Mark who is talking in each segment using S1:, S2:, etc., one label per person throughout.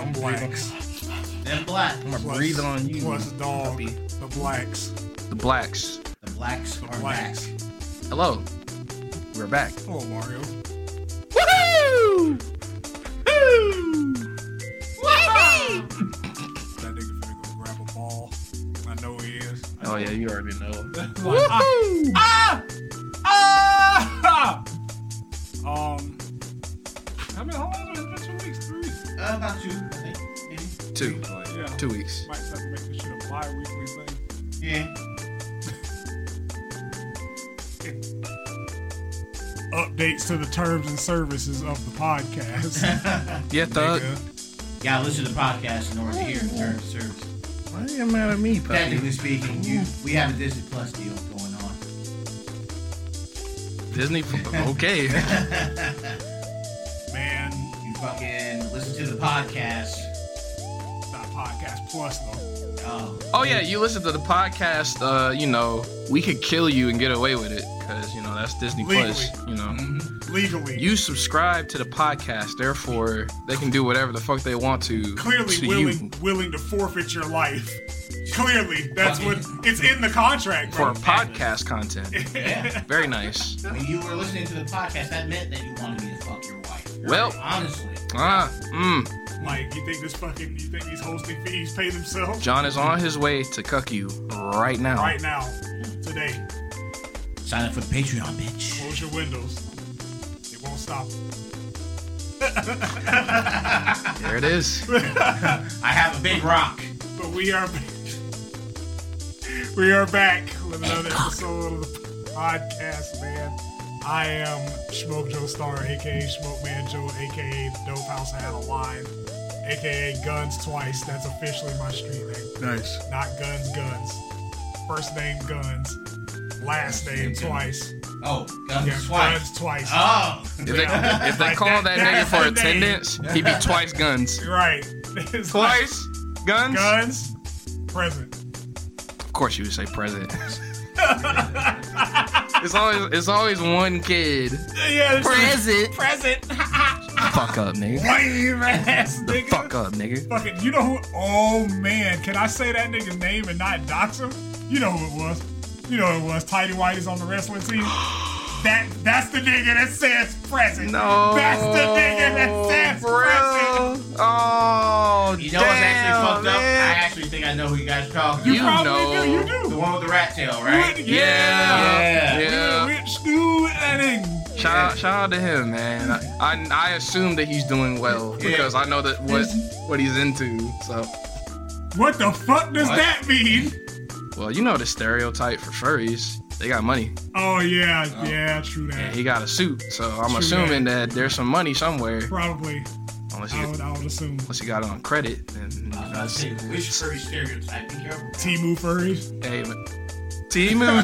S1: Them blacks.
S2: Them blacks.
S3: I'm gonna breathe on you.
S1: Plus dog.
S3: puppy.
S1: The blacks.
S3: The blacks.
S2: The blacks are back.
S3: Hello. We're back.
S1: Oh, Mario.
S3: Woohoo!
S1: That nigga finna go grab a ball. I know he is.
S3: Oh yeah, you already know.
S1: Like, how long has it been? 2 weeks? 3 weeks?
S2: About 2, I think. Maybe.
S3: 2.
S1: Yeah.
S3: 2 weeks.
S1: Might have to make this shit a bi-weekly thing.
S2: Yeah.
S1: Updates to the terms and services of the podcast.
S3: Yeah, thug.
S1: Nigga.
S2: You gotta listen to the podcast in order to hear the terms of service.
S3: Why are you mad at me, puppy?
S2: Technically speaking, we have a Disney Plus deal going on.
S3: Disney. Okay.
S1: Man,
S2: You fucking listen to the podcast.
S1: it's not Podcast Plus, though.
S3: Oh yeah, you listen to the podcast. You know, we could kill you and get away with it because you know that's Disney Plus. You know,
S1: Legally.
S3: you subscribe to the podcast, therefore they can do whatever the fuck they want to.
S1: Clearly
S3: to
S1: willing to forfeit your life. Clearly, that's what it's in the contract,
S3: for
S1: bro.
S3: podcast content.
S2: Yeah.
S3: Very nice.
S2: When you were listening to the podcast, that meant that you wanted me to fuck your wife.
S3: Well,
S2: honestly.
S1: Like, you think these hosting fees pay themselves?
S3: John is on his way to cuck you right now.
S1: Right now, today.
S2: Sign up for the Patreon, bitch.
S1: Close your windows. It won't stop.
S3: There it is.
S2: I have a big rock.
S1: But we are back with another episode of the podcast, man. I am Smoke Joe Star, aka Smoke Man Joe, aka the Dope House Had a Line, aka Guns Twice. That's officially my street name.
S3: Nice.
S1: Not Guns. First name Guns, last name Twice.
S2: Oh, Guns
S1: Yeah,
S2: Twice.
S1: Guns Twice.
S2: Oh.
S3: If they
S1: Like
S3: call that nigga
S1: that's
S3: for
S1: the name.
S3: attendance, he'd be twice guns.
S1: Right. It's like
S3: Twice guns?
S1: Guns. Present.
S3: Of course you would say president. It's always one kid.
S1: Yeah.
S3: Present.
S1: Present.
S3: Fuck up, nigga.
S1: Lame ass
S3: The
S1: nigga.
S3: fuck up, nigga.
S1: Fucking, you know who? Oh man, can I say that nigga's name and not dox him? You know who it was. Tidy Whitey's on the wrestling team. That's the nigga that says present.
S3: No.
S1: That's the nigga that says present.
S3: Oh,
S2: You know what's actually fucked up? I
S3: man.
S2: actually think I know who you guys are talking
S1: You
S2: about.
S1: probably do. You do.
S2: The one with the rat tail, right?
S3: Yeah.
S1: Rich school ending.
S3: Shout out to him, man. I assume that he's doing well because I know that what he's into. So,
S1: What the fuck does that mean?
S3: well, you know the stereotype for furries. They got money.
S1: Oh yeah, true that.
S3: And he got a suit, so I'm
S1: True
S3: assuming that there's some money somewhere.
S1: Probably.
S3: Unless
S1: I would assume.
S3: he got it on credit. And,
S2: Which furry stereotype? Be careful.
S1: Temu furries.
S3: hey, Temu.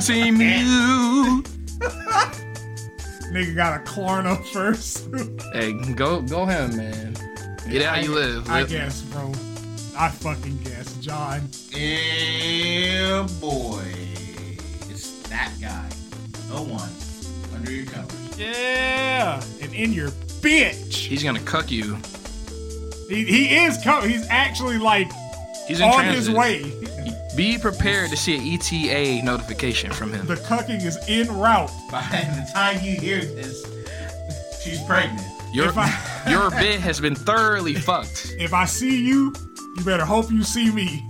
S1: Nigga got a Klarna first.
S3: Hey, go him, man. Get how you live.
S1: I guess, bro. I fucking guess, John.
S2: Yeah, boy. It's that guy. No one. Under your covers.
S1: Yeah, and in your bitch.
S3: He's gonna cuck you.
S1: He is coming. He's actually like
S3: He's in
S1: on
S3: transit.
S1: his way.
S3: Be prepared to see an ETA notification from him.
S1: The cucking is en route.
S2: By the time you hear this, she's pregnant.
S3: Your bit has been thoroughly fucked.
S1: If I see you, you better hope you see me.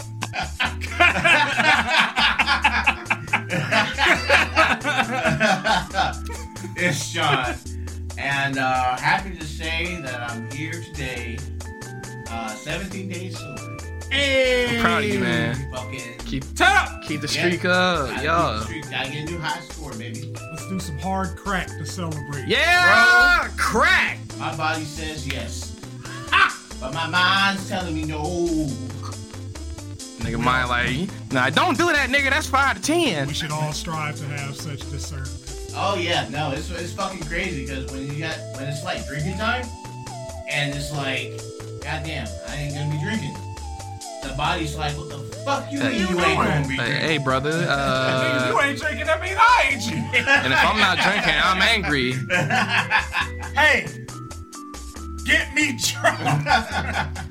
S2: It's John. And happy to say that I'm here today. 17 days sober.
S1: Hey,
S3: I'm proud of you, man.
S2: Fucking
S3: Keep
S1: Tap.
S3: the streak up,
S2: gotta
S3: yeah.
S2: keep the streak. Gotta get a new high score, baby.
S1: Let's do some hard crack to celebrate.
S3: Yeah, crack.
S2: My body says yes. But my mind's telling me no.
S3: Nigga, mind like, nah, don't do that, nigga. That's 5 to 10.
S1: We should all strive to have such discernment.
S2: Oh yeah, no, it's fucking crazy because when it's like drinking time, and it's like, goddamn, I ain't gonna be drinking. The body's like, what the fuck you
S3: Hey,
S2: mean you ain't gonna be drinking?
S3: Hey, brother.
S1: Nigga, you ain't drinking, that means I ain't drinking.
S3: And if I'm not drinking, I'm angry.
S1: Hey, get me drunk.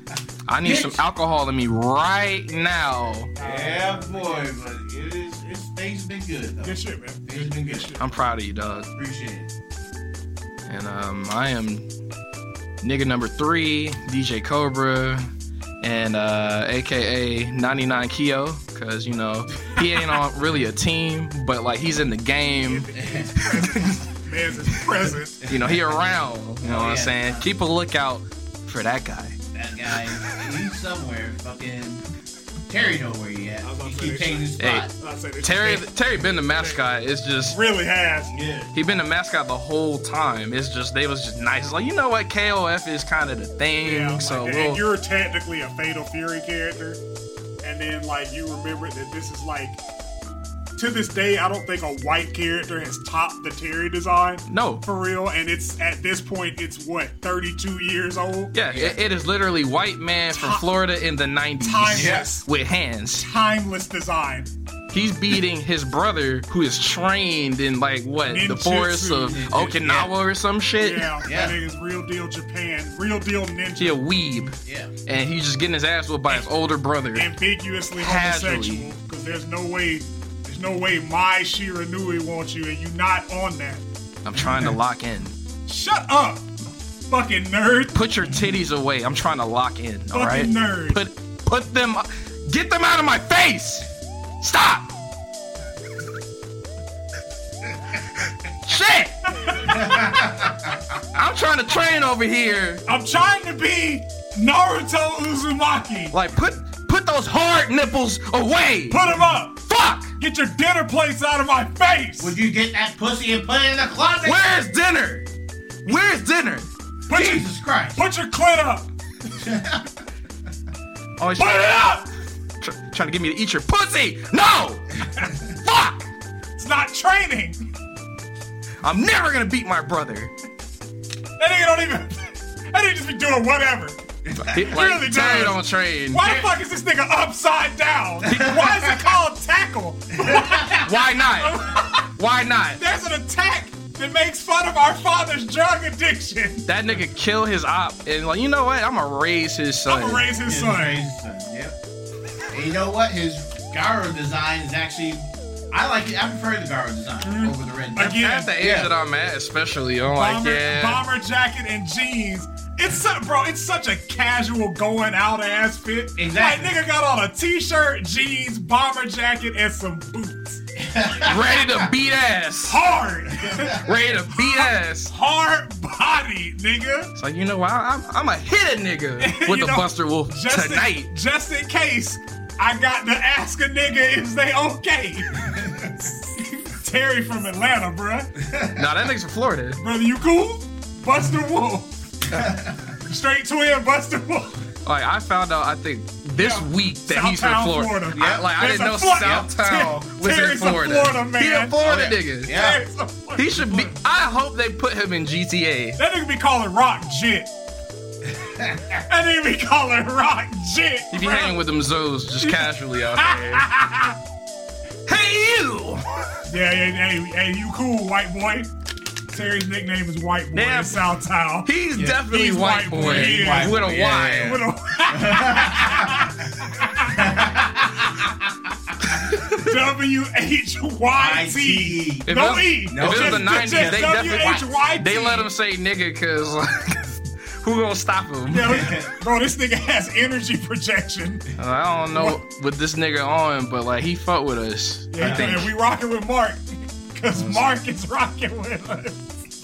S3: I need some alcohol in me right now.
S2: Yeah, boy, but things have been good, though.
S1: Good shit, man.
S2: Things have been good.
S3: I'm proud of you, dog.
S2: Appreciate it.
S3: And I am nigga number 3, DJ Cobra, and AKA 99 Keo, because you know he ain't on really a team, but like he's in the game.
S1: Man's is present.
S3: You know he around. You know what I'm saying? Keep a lookout for that guy.
S2: That guy, he's somewhere. Fucking Terry know where he at. He keep taking his spot.
S3: Terry been the mascot. It's just
S1: really has.
S2: Yeah.
S3: He been the mascot the whole time. It's just they was just nice. It's like, you know what, KOF is kind of the thing.
S1: Yeah,
S3: so
S1: like, and you're technically a Fatal Fury character, and then like you remember that this is like, to this day, I don't think a white character has topped the Terry design.
S3: No,
S1: for real. And it's at this point, it's what, 32 years old.
S3: Yeah, it is literally white man from Florida in the 90s.
S1: Timeless.
S3: With hands.
S1: Timeless design.
S3: He's beating his brother, who is trained in like what, the forests of Okinawa or some shit.
S1: Yeah, that nigga's real deal Japan, real deal ninja.
S3: He a weeb.
S2: Yeah,
S3: and he's just getting his ass whipped by his older brother.
S1: Ambiguously homosexual, because there's no way my Shiranui wants you and you not on that.
S3: I'm trying to lock in.
S1: Shut up, fucking nerd.
S3: Put your titties away. I'm trying to lock in.
S1: Fucking
S3: all right,
S1: nerd.
S3: Put them. Get them out of my face. Stop. Shit. I'm trying to train over here.
S1: I'm trying to be Naruto Uzumaki.
S3: Like put those hard nipples away.
S1: Put them up.
S3: Fuck.
S1: Get your dinner plates out of my face!
S2: Would you get that pussy and put it in the closet?
S3: Where's dinner? Where's dinner?
S2: Jesus Christ.
S1: Put your clit up!
S3: Put
S1: it up!
S3: Trying to get me to eat your pussy! No! Fuck!
S1: It's not training!
S3: I'm never gonna beat my brother.
S1: That nigga just be doing whatever.
S3: He really Terry don't train.
S1: Why the fuck is this nigga upside down? Why is it called tackle?
S3: Why not? Why not?
S1: There's an attack that makes fun of our father's drug addiction.
S3: That nigga kill his op and like, you know what? I'm gonna raise his son.
S1: I'm gonna raise his son.
S2: Yep. And you know what? His Garo design is actually, I like it. I prefer the Garo design over the red.
S1: Again,
S3: at the age that I'm at, especially, I'm
S1: bomber jacket and jeans. It's such a casual going out ass fit.
S2: Exactly.
S1: Like nigga got on a t-shirt, jeans, bomber jacket, and some boots.
S3: Ready to beat ass.
S1: Hard.
S3: Ready to beat ass.
S1: Hard body, nigga.
S3: It's like, you know what? I'm a hit a nigga with the Buster Wolf tonight.
S1: Just in case, I got to ask a nigga, is they okay? Terry from Atlanta, bruh.
S3: Nah, that nigga's from Florida.
S1: Brother, you cool? Buster Wolf. Straight twin Buster Wolf.
S3: Like, I found out, I think, this week that he's from Florida. I didn't know Southtown was in Florida.
S1: Man.
S3: He a Florida nigga.
S2: Yeah.
S3: He should be. I hope they put him in GTA.
S1: That nigga be calling Rock Jit. That nigga be calling Rock Jit.
S3: He be hanging with them Zoes just casually out there. Hey, you!
S1: Hey, you cool, white boy? Terry's nickname is White Boy in Southtown.
S3: He's definitely White Boy. With a Y.
S1: With a W-H-Y-T. No E.
S3: If it was the 90s, they definitely they let him say nigga because who gonna stop him?
S1: Bro, this nigga has energy projection.
S3: I don't know what this nigga on, but like he fuck with us.
S1: Yeah, and we rocking with Mark. Because Mark is rocking with us.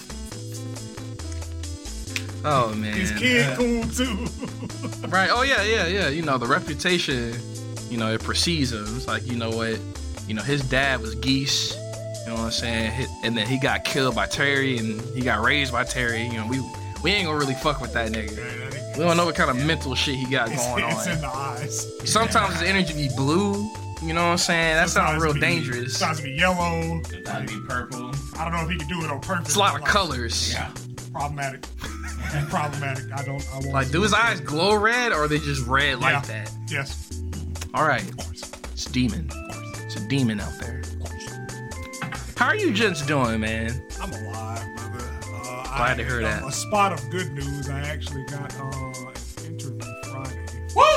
S3: Oh, man.
S1: His kid cool, too.
S3: Right. Oh, yeah. You know, the reputation, you know, it precedes him. It's like, you know what? You know, his dad was Geese. You know what I'm saying? And then he got killed by Terry, and he got raised by Terry. You know, we ain't gonna really fuck with that nigga. We don't know what kind of mental shit he got going on.
S1: It's in the eyes.
S3: Sometimes his energy be blue. You know what I'm saying? That sounds real dangerous.
S1: Sometimes it be yellow.
S2: Sometimes it be purple.
S1: I don't know if he can do it on purpose.
S3: It's a lot of colors.
S2: Yeah.
S1: Problematic. I won't.
S3: Like, do his eyes glow red or are they just red like that?
S1: Yes.
S3: All right. It's demon. It's a demon out there. How are you gents doing, man?
S1: I'm alive, brother.
S3: Glad to hear that.
S1: A spot of good news. I actually got an interview Friday.
S2: Woo!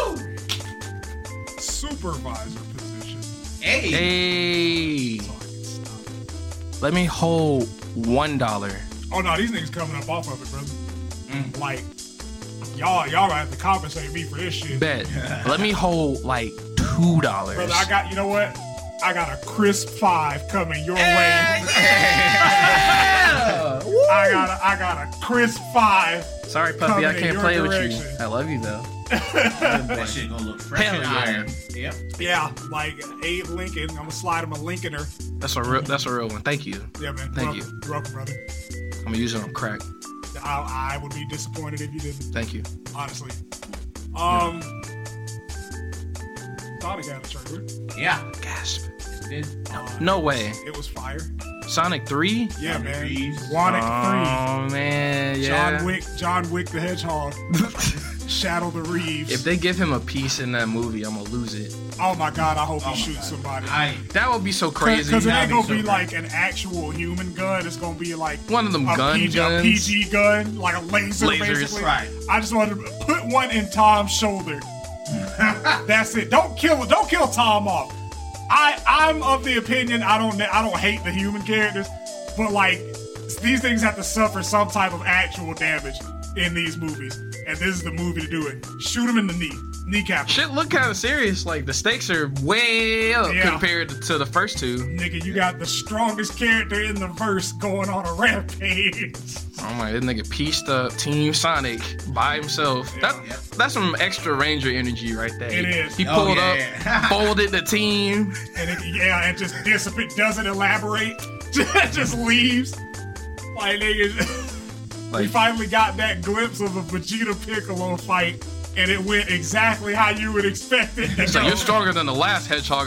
S1: supervisor position.
S3: Hey,
S1: So I can stop.
S3: let me hold $1.
S1: Oh no, these niggas coming up off of it, brother. Like, y'all gonna have to compensate me for this shit.
S3: Bet. Let me hold like $2.
S1: Brother, I got, you know what? I got a crisp 5 coming your way. I got a crisp 5.
S3: Sorry, puppy,
S1: coming
S3: I
S1: in
S3: can't
S1: your
S3: play with you.
S1: direction.
S3: I love you though.
S2: That shit gonna look fresh
S3: Hell
S2: and
S3: yeah.
S2: iron. Yep.
S1: Yeah, like Abe Lincoln. I'm gonna slide him a Lincolner.
S3: That's a real one. Thank you.
S1: Yeah, man.
S3: Thank
S1: You're welcome, brother.
S3: I'm gonna use it on crack.
S1: I would be disappointed if you didn't,
S3: Thank you.
S1: honestly. Sonic had a trailer.
S2: Yeah.
S3: Gasp.
S2: It,
S3: No way.
S1: It was fire.
S3: Sonic 3?
S1: Yeah,
S2: Sonic
S1: man.
S2: Reeves.
S1: Sonic
S3: Oh man,
S1: 3.
S3: yeah.
S1: John Wick the Hedgehog. Shadow the Reeves.
S3: If they give him a piece in that movie, I'm gonna lose it.
S1: Oh my god, I hope
S2: Oh
S1: he
S2: my
S1: shoots
S2: God.
S1: somebody.
S3: That would be so crazy.
S1: Because it
S2: That'd
S1: ain't
S2: be
S1: gonna
S2: so
S1: be
S2: great.
S1: like an actual human gun. It's gonna be like
S3: One of them
S1: a
S3: gun
S1: PG,
S3: guns.
S1: a PG gun, like a laser,
S3: Lasers.
S1: basically.
S2: Right.
S1: I just wanted to put one in Tom's shoulder. That's it. Don't kill Tom off. I'm of the opinion I don't hate the human characters, but like these things have to suffer some type of actual damage in these movies, and this is the movie to do it. Shoot him in the kneecap.
S3: Shit look kind of serious. Like the stakes are way up
S1: Yeah.
S3: compared to the first two.
S1: Nigga, you got the strongest character in the verse going on a rampage.
S3: Oh my, this nigga pieced up Team Sonic by himself. That's some extra Ranger energy right there.
S1: It is.
S3: He
S2: Oh,
S3: pulled
S2: yeah,
S3: up,
S2: yeah.
S3: folded the team.
S1: And just dissipate, doesn't elaborate, just leaves. Like nigga, we
S3: Like,
S1: finally got that glimpse of a Vegeta Piccolo fight, and it went exactly how you would expect it to
S3: so
S1: go.
S3: you're stronger than the last Hedgehog.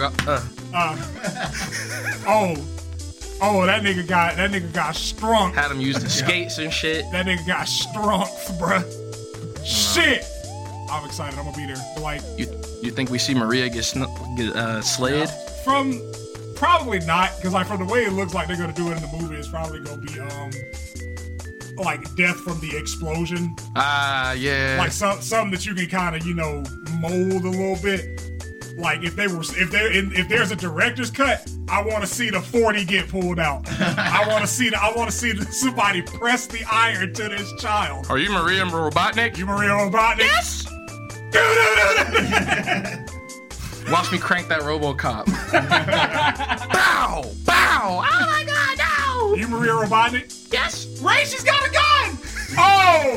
S1: That nigga got strong.
S3: Had him use the skates and shit.
S1: That nigga got strong, bruh. Shit. I'm excited. I'm gonna be there. But like,
S3: You think we see Maria get slayed?
S1: from probably not, because like from the way it looks like they're gonna do it in the movie, it's probably gonna be like death from the explosion.
S3: Yeah.
S1: Like something that you can kind of mold a little bit. Like if there's a director's cut, I want to see the 40 get pulled out. I want to see somebody press the iron to this child.
S3: Are you Maria Robotnik?
S1: You Maria Robotnik?
S3: Yes. Watch me crank that RoboCop. Bow! Bow! Oh my God! No!
S1: You Maria Robotnik?
S3: Yes.
S1: Ray, she's got a gun! Oh!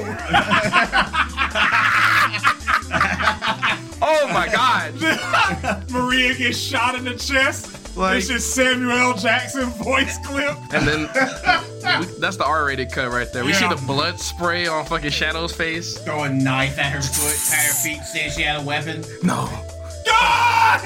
S3: Oh my God!
S1: Maria gets shot in the chest.
S3: Like-
S1: It's just Samuel L. Jackson voice clip.
S3: And then that's the R-rated cut right there. We see
S1: Yeah.
S3: the blood spray on fucking Shadow's face.
S2: Throw a knife at her foot, at her feet, saying she had a weapon.
S3: No.
S1: God!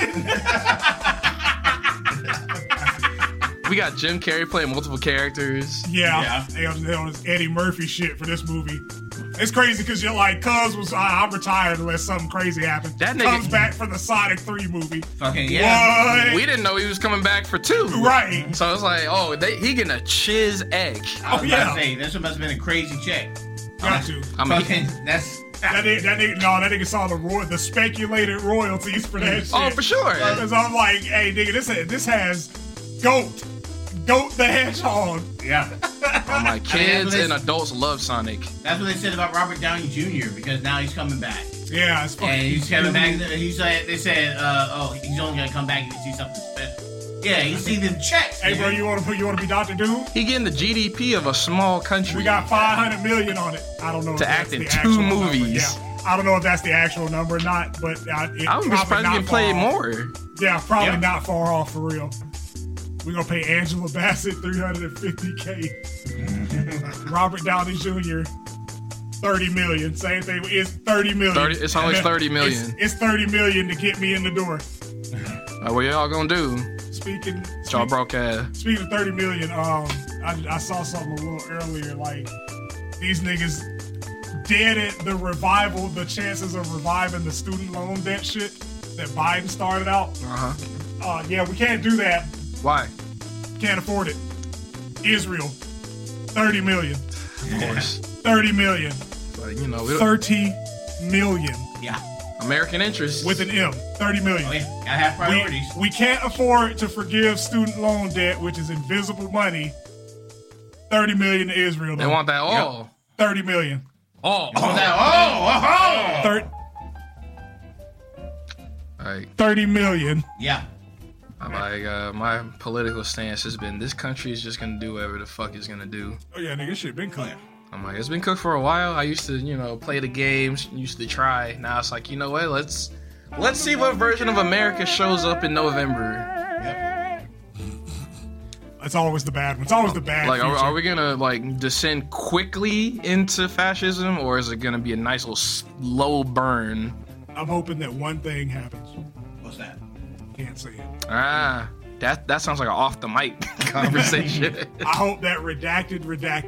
S3: We got Jim Carrey playing multiple characters.
S1: Yeah. They on this Eddie Murphy shit for this movie. It's crazy because you're like, Cuz was, I'm retired unless something crazy happens.
S3: That nigga-
S1: comes back for the Sonic 3 movie.
S2: Fucking yeah.
S1: What?
S3: We didn't know he was coming back for 2.
S1: Right.
S3: So it's like, oh, he getting a chiz egg.
S2: I was
S1: Oh,
S2: about
S1: yeah.
S2: to say, this must have been a crazy check.
S1: Got to.
S3: I mean,
S2: Fucking, that's.
S1: That nigga saw the speculated royalties for that shit.
S3: oh, for sure.
S1: Because I'm like, hey, nigga, this has Goat the Hedgehog.
S2: Yeah.
S3: Oh, my kids and adults love Sonic.
S2: That's what they said about Robert Downey Jr. because now he's coming back.
S1: Yeah, it's fucking.
S2: And he's coming back. He's like, they said, he's only gonna come back if you see something special. Yeah, you see them checks.
S1: Hey, bro,
S2: man.
S1: you want to be Dr. Doom?
S3: He getting the GDP of a small country.
S1: We got 500 million on it. I don't know if
S3: To
S1: that's
S3: act in
S1: the
S3: 2
S1: actual number.
S3: movies.
S1: Yeah, I don't know if that's the actual number or not, but it
S3: I would be
S1: probably
S3: surprised
S1: not
S3: he can play
S1: far off.
S3: more.
S1: Yeah, probably
S2: Yeah.
S1: not far off for real. We're gonna pay Angela Bassett $350K. Robert Downey Jr. 30 million. Same thing. It's 30 million.
S3: 30 it's always 30 million.
S1: It's 30 million to get me in the door.
S3: What y'all gonna do?
S1: Speaking
S3: Y'all broadcast.
S1: Speaking of 30 million, I saw something a little earlier. Like these niggas dead at the revival, the chances of reviving the student loan debt shit that Biden started out. Yeah, we can't do that.
S3: Why?
S1: Can't afford it. Israel, 30 million.
S3: Of course.
S1: 30 million.
S3: Like, we don't,
S1: 30 million.
S2: Yeah.
S3: American interests.
S1: with an M. 30 million.
S2: Oh, yeah. Gotta have priorities.
S1: We can't afford to forgive student loan debt, which is invisible money. 30 million to Israel.
S3: They want that all.
S1: 30 million.
S3: All.
S2: Oh.
S1: 30 million.
S2: Yeah.
S3: Like, my political stance has been, this country is just gonna do whatever the fuck it's gonna do.
S1: Oh yeah, nigga, shit been cooked.
S3: I'm like, it's been cooked for a while. I used to, play the games, used to try. Now it's like, you know what? Let's see what version of America shows up in November.
S1: It's always the bad one. It's always the bad.
S3: Like,
S1: future.
S3: are we gonna descend quickly into fascism, or is it gonna be a nice little slow burn?
S1: I'm hoping that one thing happens.
S2: What's that?
S1: Can't say it.
S3: That sounds like an off the mic conversation.
S1: I hope that redacted.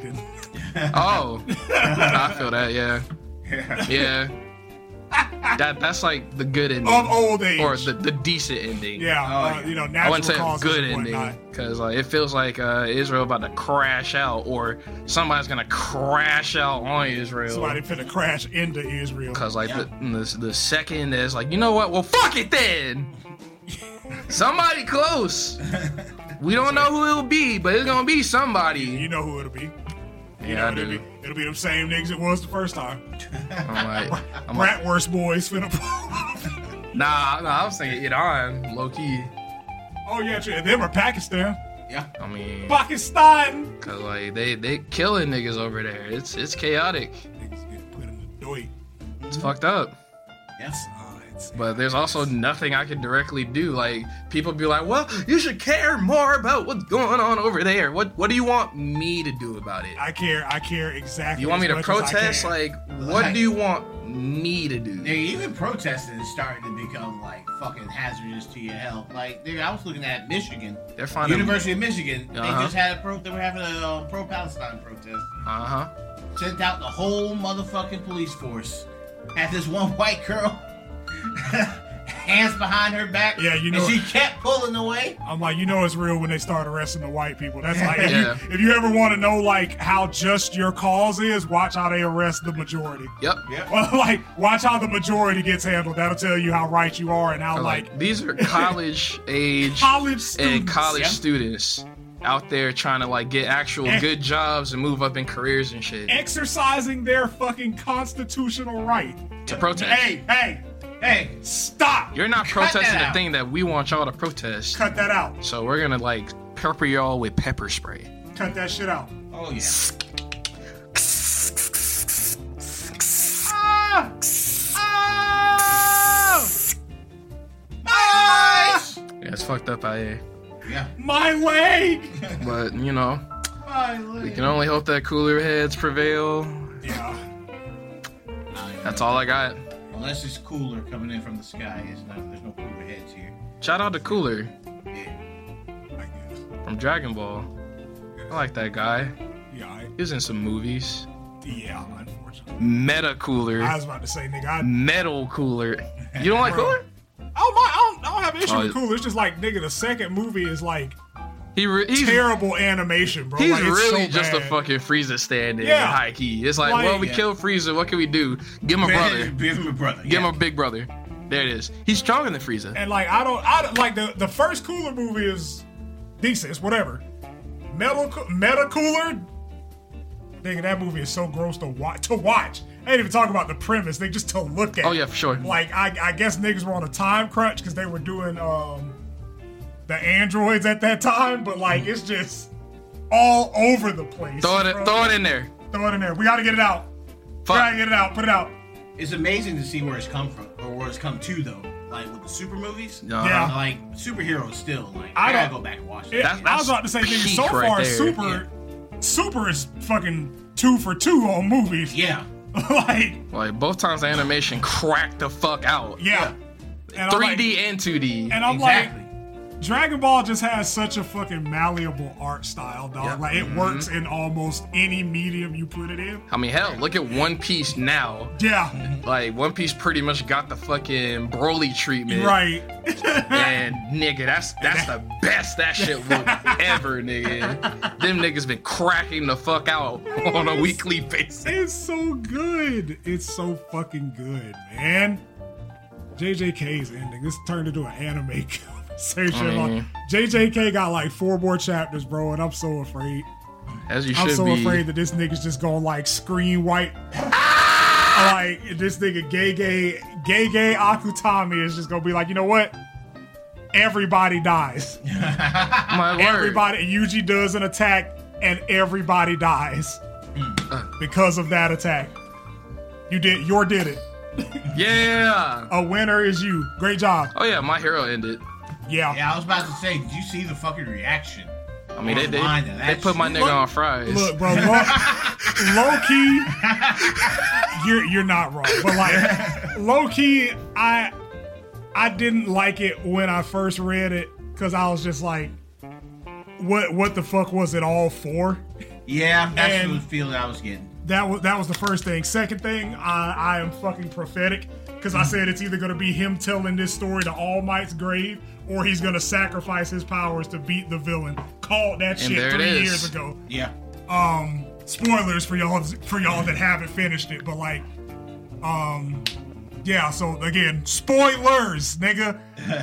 S3: Oh, I feel that. Yeah. That's like the good ending
S1: Of old age.
S3: or the decent ending.
S1: Yeah, natural
S3: I wouldn't say a
S1: causes
S3: good
S1: and
S3: ending
S1: whatnot.
S3: because it feels like Israel about to crash out, or somebody's gonna crash out on Israel.
S1: Somebody finna crash into Israel.
S3: Because the second is like, you know what? Well, fuck it then. Somebody close. We don't know who it'll be, but it's gonna be somebody.
S1: You know who it'll be.
S3: Yeah, I do.
S1: It'll be them same niggas it was the first time.
S3: I'm like,
S1: Bratwurst boys finna.
S3: nah, I was thinking Iran, low key.
S1: Oh yeah, true. Them are Pakistan.
S2: Yeah.
S3: I mean,
S1: Pakistan.
S3: cause like they killing niggas over there. It's chaotic.
S1: Niggas get put in the doit.
S3: It's fucked up.
S2: Yes.
S3: But there's also nothing I can directly do. Like, people be like, well, you should care more about what's going on over there. What do you want me to do about it?
S1: I care exactly.
S3: You want me
S1: as
S3: to
S1: much as I
S3: protest?
S1: can.
S3: Like, what do you want me to do?
S2: Nigga, even protesting is starting to become like fucking hazardous to your health. Like, nigga, I was looking at Michigan,
S3: They're finding...
S2: University of Michigan. They
S3: Uh-huh.
S2: just had they were having a pro-Palestine protest.
S3: Uh-huh.
S2: Sent out the whole motherfucking police force. Had this one white girl, hands behind her back.
S1: Yeah, you know
S2: and she
S1: it.
S2: kept pulling away.
S1: I'm like, it's real when they start arresting the white people. That's like,
S3: Yeah.
S1: if you ever want to know like how just your cause is, watch how they arrest the majority.
S3: Yep.
S1: Well, like, watch how the majority gets handled. That'll tell you how right you are and how like
S3: These are college age
S1: college students.
S3: and college
S2: Yeah.
S3: students out there trying to like get actual good jobs and move up in careers and shit
S1: exercising their fucking constitutional right.
S3: to protest.
S1: Hey, stop!
S3: You're not
S2: Cut
S3: protesting
S2: that
S3: the
S2: out.
S3: thing that we want y'all to protest.
S1: Cut that out.
S3: So we're gonna like pepper y'all with pepper spray.
S1: Cut that shit out.
S2: Oh yeah.
S3: Yeah, it's fucked up out here.
S2: Yeah.
S1: My leg!
S3: But we can only hope that cooler heads prevail.
S1: Yeah.
S3: That's all I got.
S2: Unless it's cooler coming in from the sky, there's no cooler heads here.
S3: Shout out to Cooler
S2: Yeah.
S1: I guess.
S3: from Dragon Ball. I like that guy.
S1: Yeah,
S3: He was in some movies.
S1: yeah, unfortunately.
S3: Meta Cooler.
S1: I was about to say, nigga,
S3: Metal Cooler. You don't like Cooler?
S1: I don't have an issue
S3: Oh,
S1: with Cooler. It's just like, nigga, the second movie is like
S3: He's
S1: terrible animation, bro.
S3: He's
S1: like, it's
S3: really
S1: so
S3: just
S1: bad.
S3: a fucking Frieza stand-in,
S1: Yeah.
S3: high key. It's like,
S1: Like,
S3: well, we
S2: yeah.
S3: killed Frieza. What can we do? Give him a brother.
S2: Give him a brother.
S3: Give him a big brother. There it is. He's stronger than Frieza.
S1: And like, I don't like the first Cooler movie is decent. It's whatever. Meta Cooler. Nigga, that movie is so gross to watch. I ain't even talking about the premise. They just to look at.
S3: Oh yeah, for sure.
S1: Like I guess niggas were on a time crunch because they were doing the androids at that time, but like it's just all over the place.
S3: Throw it
S1: bro.
S3: in there.
S1: Throw it in there. We gotta get it out.
S3: Fuck.
S1: Gotta get it out. Put it out.
S2: It's amazing to see where it's come from, or where it's come to, though. Like with the super movies.
S3: Uh-huh.
S1: Yeah.
S2: Like superheroes still. Like
S1: I
S2: I gotta
S1: don't-
S2: go back and watch
S1: It-
S2: that.
S1: I was about to say, nigga, so
S3: peak right
S1: far,
S3: there.
S1: Super is fucking 2 for 2 on movies.
S2: Yeah.
S3: Like both times the animation cracked the fuck out.
S1: Yeah. And I'm
S3: 3D
S1: like,
S3: and 2D.
S1: and I'm
S2: Exactly.
S1: like, Dragon Ball just has such a fucking malleable art style, dog.
S3: Yep.
S1: Like, it works in almost any medium you put it in.
S3: I mean, hell, look at One Piece now.
S1: Yeah.
S3: Like, One Piece pretty much got the fucking Broly treatment.
S1: Right.
S3: And nigga, that's the best that shit looked ever, nigga. Them niggas been cracking the fuck out on a weekly basis.
S1: It's so good. It's so fucking good, man. JJK's ending. This turned into an anime conversation. Like, JJK got like 4 more chapters, bro, and I'm so afraid.
S3: As you should
S1: I'm so
S3: be.
S1: afraid that this nigga's just gonna like scream white. Like this nigga Gege Akutami is just gonna be like, you know what? Everybody dies.
S3: My word.
S1: Everybody, Yuji does an attack and everybody dies because of that attack. You did it.
S3: Yeah.
S1: A winner is you. Great job.
S3: Oh yeah, My Hero ended.
S1: Yeah.
S2: Yeah, I was about to say, did you see the fucking reaction?
S3: I mean, they put my nigga
S1: Look-
S3: on fries.
S1: Look, bro, low key, you're not wrong, but like low key, I didn't like it when I first read it because I was just like, what the fuck was it all for?
S2: Yeah, that's
S1: And-
S2: the feeling I was getting.
S1: That was the first thing. Second thing, I am fucking prophetic because I said it's either gonna be him telling this story to All Might's grave or he's gonna sacrifice his powers to beat the villain. Called that shit
S3: there it
S1: 3
S3: is.
S1: years ago.
S2: Yeah.
S1: Spoilers for y'all that haven't finished it, but like, yeah. So again, spoilers, nigga.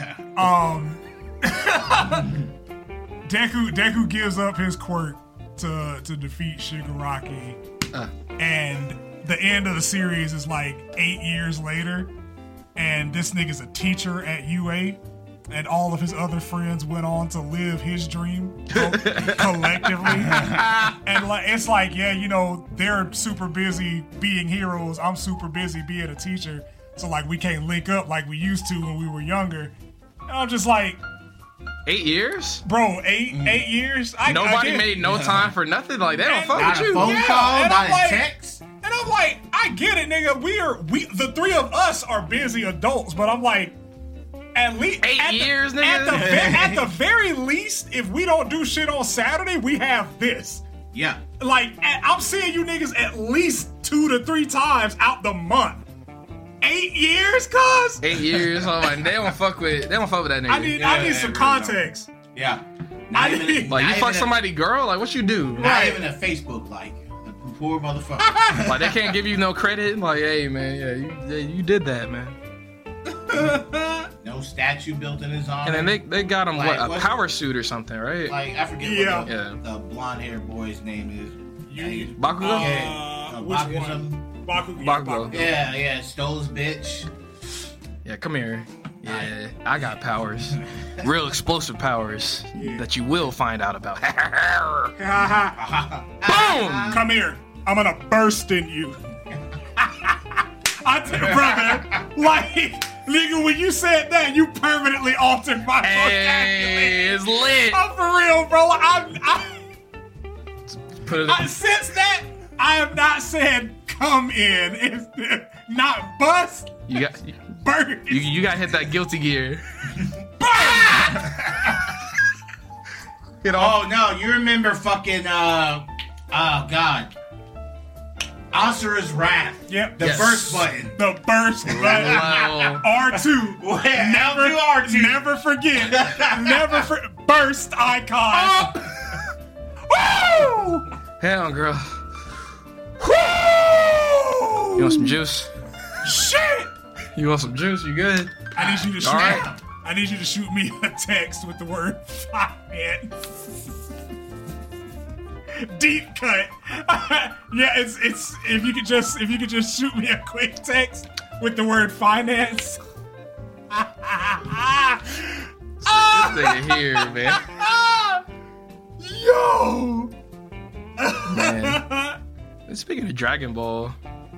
S1: Deku gives up his quirk to defeat Shigaraki, and the end of the series is like 8 years later, and this nigga's a teacher at UA. And all of his other friends went on to live his dream collectively. And like it's like, yeah, you know, they're super busy being heroes. I'm super busy being a teacher. So like we can't link up like we used to when we were younger. And I'm just like,
S3: 8 years?
S1: bro, eight years?
S3: Nobody made no time for nothing. Like they don't fuck
S2: Not
S3: with
S2: a
S3: you.
S2: phone
S1: Yeah,
S2: call,
S1: and
S2: not
S1: I'm
S2: a
S1: like-
S2: text.
S1: And I'm like, I get it, nigga. The 3 of us are busy adults, but I'm like, at least
S3: 8 years, nigga.
S1: At the very least, if we don't do shit on Saturday, we have this.
S2: Yeah.
S1: Like, I'm seeing you niggas at least 2 to 3 times out the month. 8 years, cuz?
S3: 8 years. Oh my, they don't fuck with that nigga.
S1: I need some
S2: really
S1: context.
S2: Yeah.
S1: I
S2: Not
S1: need-
S2: even,
S3: Like you
S2: not
S3: fuck
S2: even
S3: somebody, girl. Like what you do?
S2: Not
S1: Right.
S2: even a Facebook like. The poor motherfucker.
S3: Like they can't give you no credit. Like hey man, yeah, you did that, man.
S2: No statue built in his honor.
S3: And then they got him
S2: Like,
S3: what, a
S2: what's-
S3: power suit or something, right?
S2: Like I forget
S1: Yeah.
S2: what the blonde haired boy's name is.
S1: You-
S3: Bakugo?
S1: Which
S2: Bakugo
S1: one?
S2: something.
S3: Bakugo.
S2: Yeah, stole his bitch.
S3: Yeah, come here. Yeah, I got powers. Real explosive powers that you will find out about. Boom!
S1: Come here. I'm gonna burst in you. Brother, like, nigga, when you said that, you permanently altered my vocabulary.
S3: Hey, it's lit.
S1: I'm for real, bro.
S3: Put it.
S1: Since that, I have not said come in. It's not bust,
S3: You got
S1: burst.
S3: you got to hit that guilty gear. Get off.
S2: Oh no, you remember fucking oh god. Asura's Wrath.
S1: Yep.
S2: The
S3: Yes.
S2: burst button.
S1: The burst button.
S3: Wow.
S1: R2.
S2: Never do R2.
S1: Never forget. Burst icon. Woo!
S3: Hell, girl.
S1: Woo!
S3: You want some juice?
S1: Shit!
S3: You want some juice? You good?
S1: I need you to shoot.
S3: All right.
S1: I need you to shoot me a text with the word finance. Deep cut. Yeah, it's if you could just shoot me a quick text with the word finance.
S3: This nigga here, man.
S1: Yo.
S3: Man. And speaking of Dragon Ball,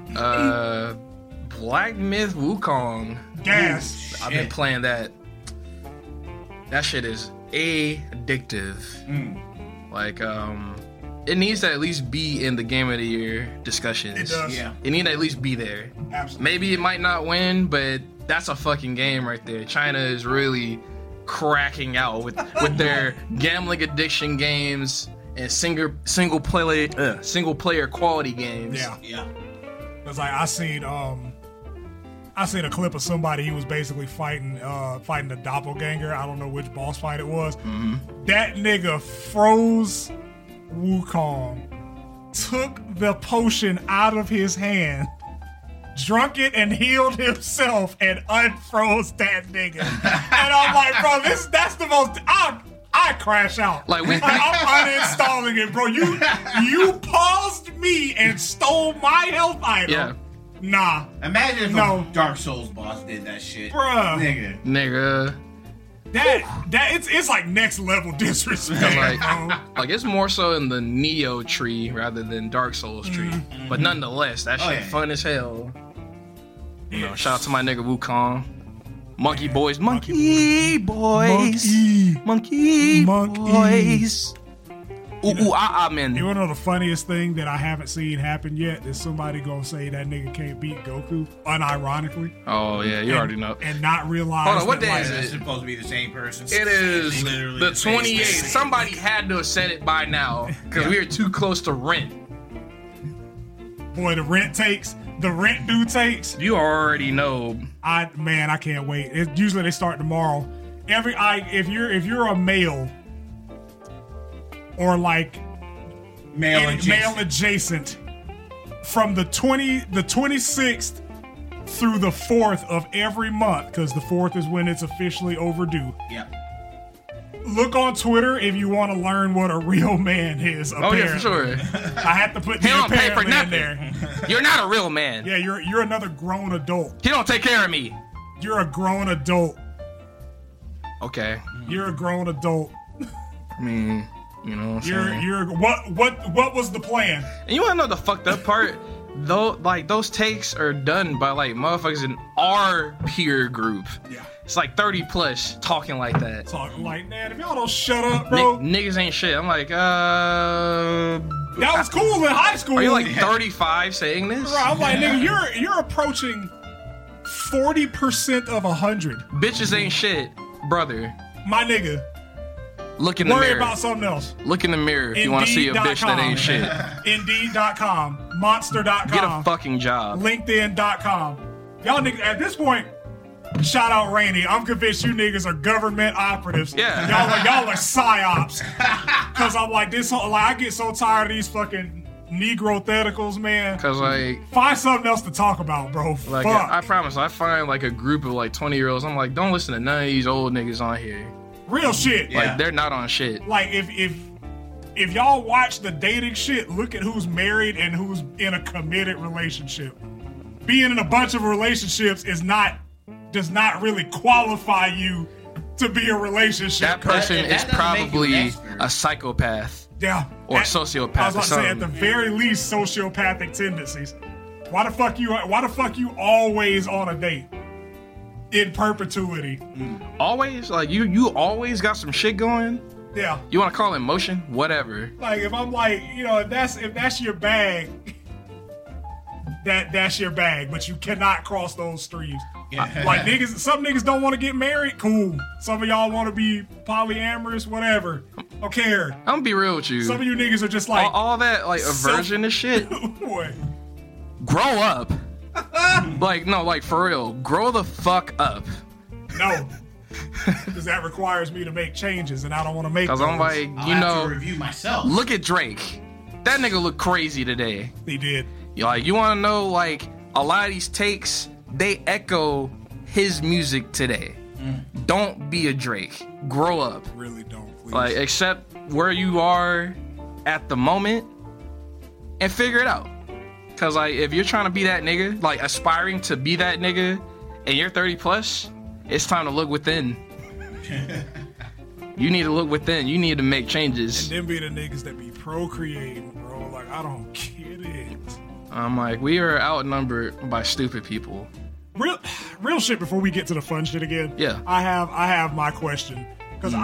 S3: Black Myth Wukong.
S1: Gas.
S3: I've been playing that. That shit is addictive. Like, it needs to at least be in the Game of the Year discussions.
S1: It does.
S2: Yeah.
S3: It need to at least be there.
S1: Absolutely.
S3: Maybe it might not win, but that's a fucking game right there. China is really cracking out with their gambling addiction games and single player quality games.
S1: Yeah.
S2: Yeah.
S1: It's like I seen a clip of somebody. He was basically fighting the doppelganger. I don't know which boss fight it was. That nigga froze Wukong, took the potion out of his hand, drunk it and healed himself and unfroze that nigga. And I'm like, bro, that's the most. I crash out.
S3: Like,
S1: I'm uninstalling it, bro. You paused me and stole my health item.
S3: Yeah.
S1: Nah.
S2: Imagine if a Dark Souls boss did that shit.
S1: Bruh.
S3: Nigga.
S1: That it's like next level disrespect, bro.
S3: Like it's more so in the Neo tree rather than Dark Souls tree.
S2: Mm-hmm.
S3: But nonetheless, that shit fun as hell. You know, shout out to my nigga Wukong. Monkey boys. Monkey boys. Ooh, man.
S1: You wanna know the funniest thing that I haven't seen happen yet? Is somebody gonna say that nigga can't beat Goku unironically?
S3: Oh yeah, you already know.
S1: And not realize.
S3: Hold on, what
S1: that,
S3: day is
S2: It's
S3: it?
S2: supposed to be the same person.
S3: It is
S2: Literally
S3: the
S2: the same
S3: 28th.
S2: thing.
S3: Somebody had to have said it by now because we are too close to rent.
S1: Boy, the rent due takes.
S3: You already know.
S1: I can't wait. Usually they start tomorrow. If you're a male or like
S2: Male
S1: adjacent from the 26th through the 4th of every month, because the 4th is when it's officially overdue.
S2: Yeah.
S1: Look on Twitter if you want to learn what a real man is. Apparently.
S3: Oh yeah, for sure.
S1: I had to put
S3: He
S1: the
S3: don't pay for
S1: apparently in
S3: nothing.
S1: there.
S3: You're not a real man.
S1: Yeah, you're another grown adult.
S3: He don't take care of me.
S1: You're a grown adult.
S3: Okay.
S1: You're a grown adult.
S3: I mean, you know what I'm saying?
S1: You're what was the plan?
S3: And you wanna know the fucked up part? Though, like those takes are done by like motherfuckers in our peer group.
S1: Yeah.
S3: It's like 30 plus talking like that.
S1: Talking like, man, if y'all don't shut up, bro.
S3: Niggas ain't shit. I'm like,
S1: That was cool in high school.
S3: are you like 35 saying this?
S1: Bro, I'm like, nigga, you're approaching 40% of 100.
S3: Bitches ain't shit, brother.
S1: My nigga,
S3: Look in the
S1: worry
S3: mirror.
S1: about something else.
S3: Look in the mirror if you want to see a bitch that ain't shit.
S1: Indeed.com, Monster.com,
S3: Get a fucking job.
S1: LinkedIn.com. Y'all niggas, at this point, shout out Rainey. I'm convinced you niggas are government operatives.
S3: Yeah.
S1: Y'all are psyops. Cause I'm like this. Like I get so tired of these fucking Negro theticals, man.
S3: Cause like
S1: Find something else to talk about, bro.
S3: Like
S1: Fuck.
S3: I promise, I find like a group of like 20-year-olds. I'm like, don't listen to none of these old niggas on here.
S1: Real shit.
S3: Like they're not on shit.
S1: Like if y'all watch the dating shit, look at who's married and who's in a committed relationship. Being in a bunch of relationships does not really qualify you to be a relationship.
S3: That person
S2: That
S3: is
S2: doesn't make you an
S3: probably
S2: expert.
S3: a psychopath
S1: Yeah.
S3: or
S1: At-
S3: sociopath
S1: I was
S3: or
S1: about to say, at the
S3: something.
S1: very least, sociopathic tendencies. Why the fuck you always on a date? In perpetuity.
S3: Always like you always got some shit going.
S1: Yeah.
S3: You want to call it motion? Whatever.
S1: Like if I'm like, if that's your bag, that's your bag, but you cannot cross those streams. Like niggas, some niggas don't want to get married. Cool. Some of y'all want to be polyamorous. Whatever. Don't care.
S3: I'm gonna be real with you.
S1: Some of you niggas are just like,
S3: all that like aversion and shit.
S1: boy.
S3: Grow up. Like no, like for real. Grow the fuck up.
S1: No. Because that requires me to make changes, and I don't want to make.
S3: Cause I'm
S1: those.
S3: like,
S2: I'll
S3: you
S2: have
S3: know,
S2: to review myself.
S3: look at Drake. That nigga look crazy today.
S1: He did.
S3: Like, you want to know, like, a lot of these takes, they echo his music today. Don't be a Drake. Grow up.
S1: Really don't. Please.
S3: Like, accept where you are at the moment and figure it out. Because, like, if you're trying to be that nigga, like, aspiring to be that nigga, and you're 30 plus, it's time to look within. You need to look within. You need to make changes.
S1: Them be the niggas that be procreating, bro. Like, I don't get it.
S3: I'm like, we are outnumbered by stupid people.
S1: Real shit before we get to the fun shit again.
S3: Yeah.
S1: I have my question. Because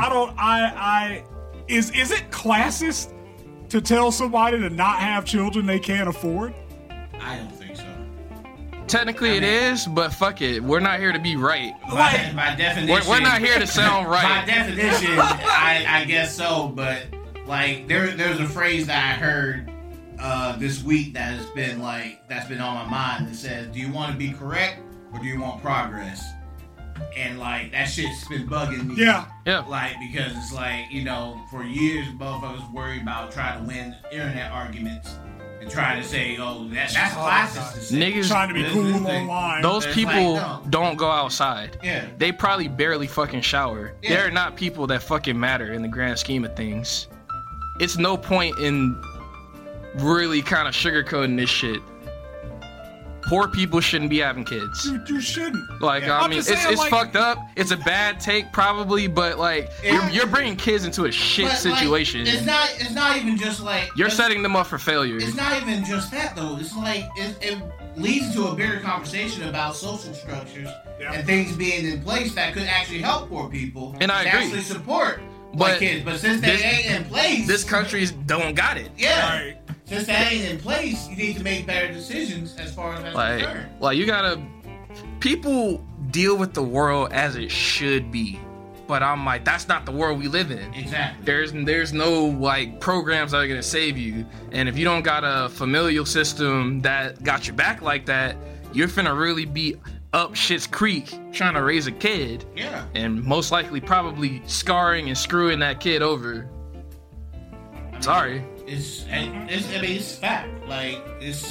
S1: is it classist to tell somebody to not have children they can't afford?
S2: I don't think so.
S3: Technically it is, but fuck it. We're not here to be right.
S2: By definition,
S3: We're not here to sound
S2: By
S3: right.
S2: definition, I guess so. But like, there's a phrase that I heard this week that's been on my mind that says, "Do you want to be correct or do you want progress?" And like that shit's been bugging me.
S1: Yeah.
S3: Yeah.
S2: Like because it's like for years motherfuckers worry about trying to win internet arguments, and trying to say, "Oh, that's classist." To say.
S3: Niggas
S1: trying to be cool online.
S3: Those
S2: It's
S3: people
S2: like, no.
S3: don't go outside.
S2: Yeah.
S3: They probably barely fucking shower.
S2: Yeah.
S3: They're not people that fucking matter in the grand scheme of things. It's no point in really kind of sugarcoating this shit. Poor people shouldn't be having kids.
S1: You shouldn't.
S3: Like,
S2: Yeah.
S3: I
S1: I'm
S3: mean,
S1: just
S3: it's
S1: saying, like-
S3: fucked up. It's a bad take, probably, but like,
S2: Yeah.
S3: you're bringing kids into a shit
S2: But, like,
S3: situation.
S2: it's not even just like
S3: You're
S2: it's-
S3: setting them up for failure.
S2: It's not even just that though. It's like it leads to a bigger conversation about social structures
S1: Yeah.
S2: and things being in place that could actually help poor people
S3: And I
S2: to
S3: agree.
S2: actually support
S3: But
S2: white kids. But since they
S3: this-
S2: ain't in place,
S3: This country's don't got it.
S2: yeah.
S1: Right.
S2: Since that ain't in place, you need to make better decisions as far as that's concerned.
S3: Like you gotta. People deal with the world as it should be, but I'm like, that's not the world we live in.
S2: Exactly.
S3: There's no like programs that are gonna save you, and if you don't got a familial system that got your back like that, you're finna really be up shit's creek trying to raise a kid,
S2: Yeah.
S3: and most likely probably scarring and screwing that kid over. Sorry.
S2: It's it's fact. Like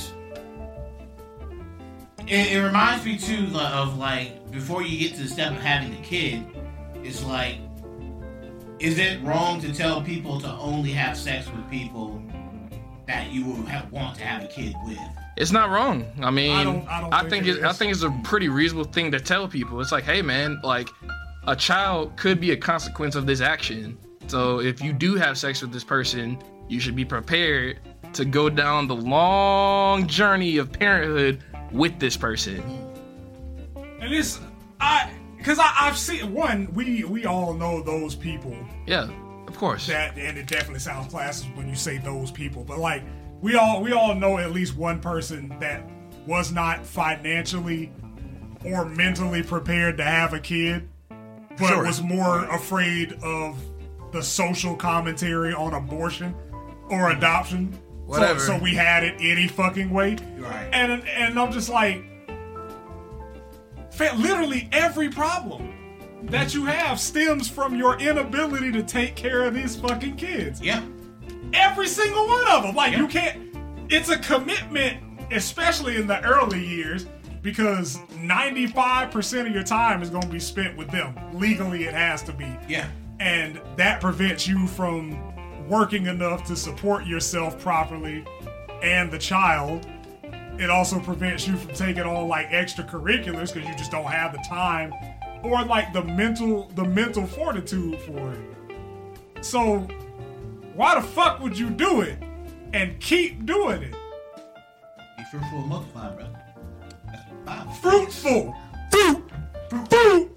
S2: it reminds me too of like before you get to the step of having the kid, it's like, is it wrong to tell people to only have sex with people that you will want to have a kid with?
S3: It's not wrong. I mean,
S1: I don't think it
S3: I
S1: is.
S3: think it's a pretty reasonable thing to tell people. It's like, hey man, like a child could be a consequence of this action. So if you do have sex with this person, you should be prepared to go down the long journey of parenthood with this person.
S1: And it's because I've seen one. We all know those people.
S3: Yeah, of course.
S1: That, and it definitely sounds classist when you say those people, but like we all know at least one person that was not financially or mentally prepared to have a kid, but
S3: Sure.
S1: was more afraid of the social commentary on abortion or adoption.
S3: Whatever.
S1: So we had it any fucking way.
S2: Right.
S1: And I'm just like, literally every problem that you have stems from your inability to take care of these fucking kids.
S2: Yeah.
S1: Every single one of them. Like,
S2: Yeah.
S1: you can't, it's a commitment, especially in the early years, because 95% of your time is going to be spent with them. Legally, it has to be.
S2: Yeah.
S1: And that prevents you from working enough to support yourself properly and the child. It also prevents you from taking on like extracurriculars because you just don't have the time or like the mental fortitude for it. So why the fuck would you do it and keep doing it?
S2: Be fruitful and multiply, brother. That's what the Bible says.
S1: Fruitful. Fruit.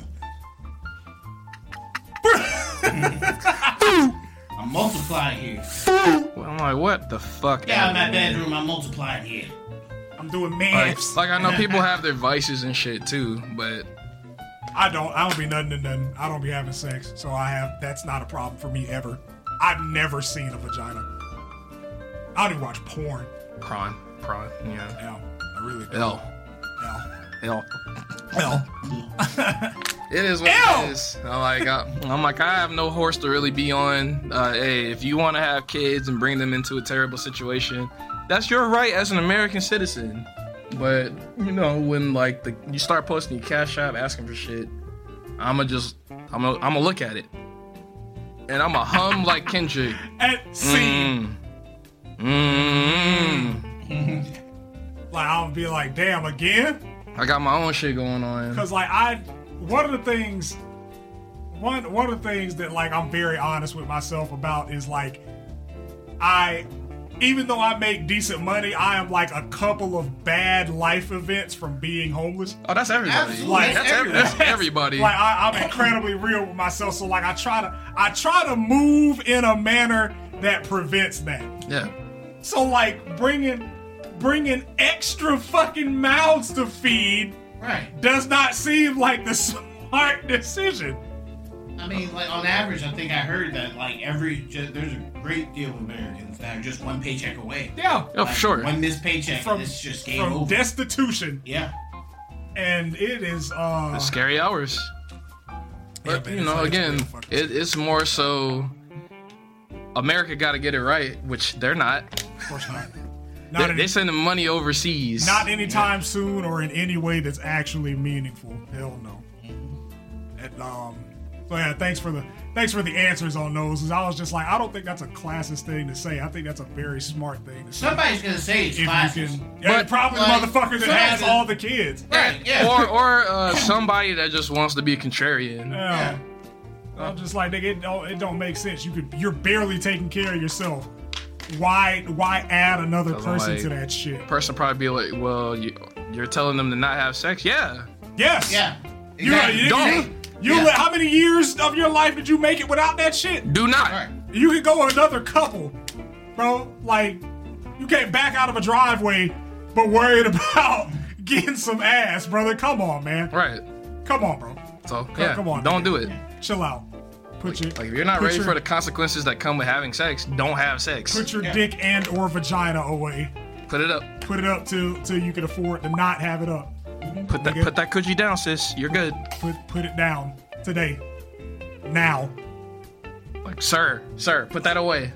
S2: I'm multiplying here.
S3: I'm like, what the fuck?
S2: Yeah, in my bedroom, I'm multiplying here.
S1: I'm doing
S3: Like,
S1: maths.
S3: like I know people have their vices and shit too, but
S1: I don't be nothing to nothing. I don't be having sex, so that's not a problem for me ever. I've never seen a vagina. I don't even watch porn.
S3: prawn, yeah.
S1: Hell, I really don't.
S3: L.
S1: Hell.
S3: It is what
S1: Ew!
S3: it is. I'm like, I have no horse to really be on. Hey, if you want to have kids and bring them into a terrible situation, that's your right as an American citizen. But you know, when like you start posting your Cash App asking for shit, I'm gonna look at it, and I'm gonna hum like Kendrick.
S1: At sea. Like, I'll be like, damn, again?
S3: I got my own shit going on.
S1: Because, like, one of the things that, like, I'm very honest with myself about is, like, even though I make decent money, I am, like, a couple of bad life events from being homeless.
S3: Oh, that's everybody.
S2: Absolutely.
S1: Like,
S3: That's everybody.
S1: Like, I'm incredibly real with myself, so, like, I try to move in a manner that prevents that.
S3: Yeah.
S1: So, like, bringing extra fucking mouths to feed
S2: Right.
S1: does not seem like the smart decision.
S2: I mean, like on average, I think I heard that like there's a great deal of Americans that are just one paycheck away.
S1: Yeah.
S3: Oh,
S2: Like,
S3: for sure.
S2: One missed paycheck,
S1: From,
S2: and it's just game
S1: from
S2: over.
S1: destitution.
S2: Yeah.
S1: And it is,
S3: The scary hours. But,
S1: man,
S3: you
S1: it's
S3: know,
S1: like
S3: again,
S1: it's fucking-
S3: it's more so America got to get it right, which they're not.
S1: Of course not.
S3: They're sending money overseas.
S1: Not anytime soon or in any way that's actually meaningful. Hell no. And, so yeah, thanks for the answers on those. 'Cause I was just like, I don't think that's a classist thing to say. I think that's a very smart thing to say.
S2: Somebody's gonna say it's classist.
S1: Yeah, probably the motherfucker that has all the kids.
S2: Right, yeah.
S3: Or somebody that just wants to be a contrarian.
S1: Yeah. I'm just like, nigga, it don't make sense. You're barely taking care of yourself. Why add another person to that shit?
S3: Person probably be like, well, you're telling them to not have sex? Yeah.
S1: Yes.
S2: Yeah.
S1: Exactly. How many years of your life did you make it without that shit?
S3: Do not.
S2: Right.
S1: You could go another couple, bro. Like, you can't back out of a driveway, but worried about getting some ass, brother. Come on, man.
S3: Right.
S1: Come on, bro.
S3: So,
S1: come on,
S3: don't
S1: man.
S3: do it.
S1: Chill out.
S3: If you're not ready for the consequences that come with having sex, don't have sex.
S1: Put your dick and or vagina away.
S3: Put it up.
S1: Put it up till you can afford to not have it up.
S3: Put that coochie down, sis. You're good.
S1: Put it down today. Now.
S3: Like, sir, put that away.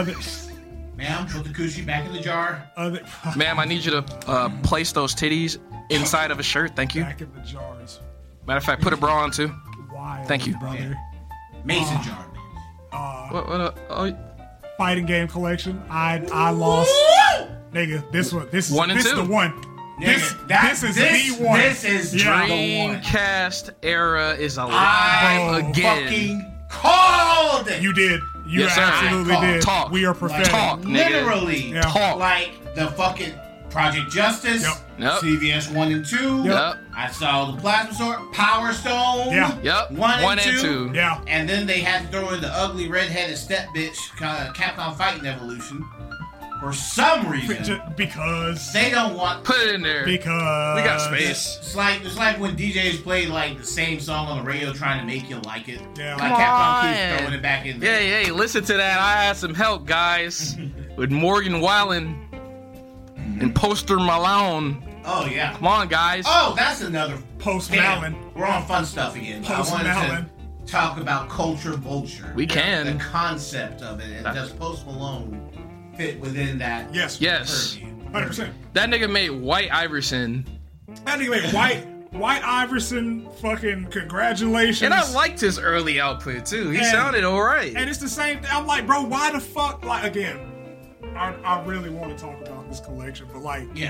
S2: Ma'am, put the coochie back in the jar.
S3: Ma'am, I need you to place those titties inside of a shirt. Thank you.
S1: Back in the jars.
S3: Matter of fact, put a bra on too.
S1: Wild,
S3: Thank you.
S1: brother.
S2: Mason jar, man.
S3: What?
S1: Fighting game collection. I lost. Nigga, this is
S3: 1 and 2.
S1: the one.
S2: Nigga,
S1: This is the one.
S2: This is the one.
S3: Dreamcast era is alive again.
S2: Fucking called it.
S1: You did. You
S3: Yes, sir.
S1: absolutely did.
S3: Talk.
S1: We are prophetic.
S3: Talk, nigga.
S2: Literally.
S1: Yeah.
S3: Talk.
S2: Like the fucking Project Justice.
S3: Yep.
S2: CVS 1 and 2.
S3: Yep.
S2: I saw the Plasma Sword. Power Stone.
S1: Yeah.
S3: Yep.
S2: 1 and 2.
S1: Yeah.
S2: And then they had to throw in the ugly redheaded step bitch, Capcom Fighting Evolution. For some reason.
S1: Because.
S2: They don't want.
S3: Put it in there.
S1: Because.
S3: We got space.
S2: It's like when DJs play like the same song on the radio trying to make you like it.
S1: Yeah.
S2: Like
S3: Come
S2: Capcom
S3: on.
S2: keeps throwing it back in there.
S3: Hey, listen to that. I had some help, guys. With Morgan Wallen and Poster Malone.
S2: Oh, yeah.
S3: Come on, guys.
S2: Oh, that's another.
S1: Post
S2: Damn,
S1: Malin.
S2: we're on fun stuff again.
S1: Post
S2: I wanted
S1: Malin.
S2: to talk about culture vulture.
S3: We can.
S2: The concept of it. And does Post Malone fit within that?
S1: Yes.
S2: purview?
S1: 100%.
S3: That nigga made White Iverson.
S1: That nigga made White Iverson, fucking congratulations.
S3: And I liked his early output, too. He
S1: And-
S3: sounded alright.
S1: And it's the same thing. I'm like, bro, why the fuck? Like, again, I really want to talk about this collection, but like,
S2: Yeah.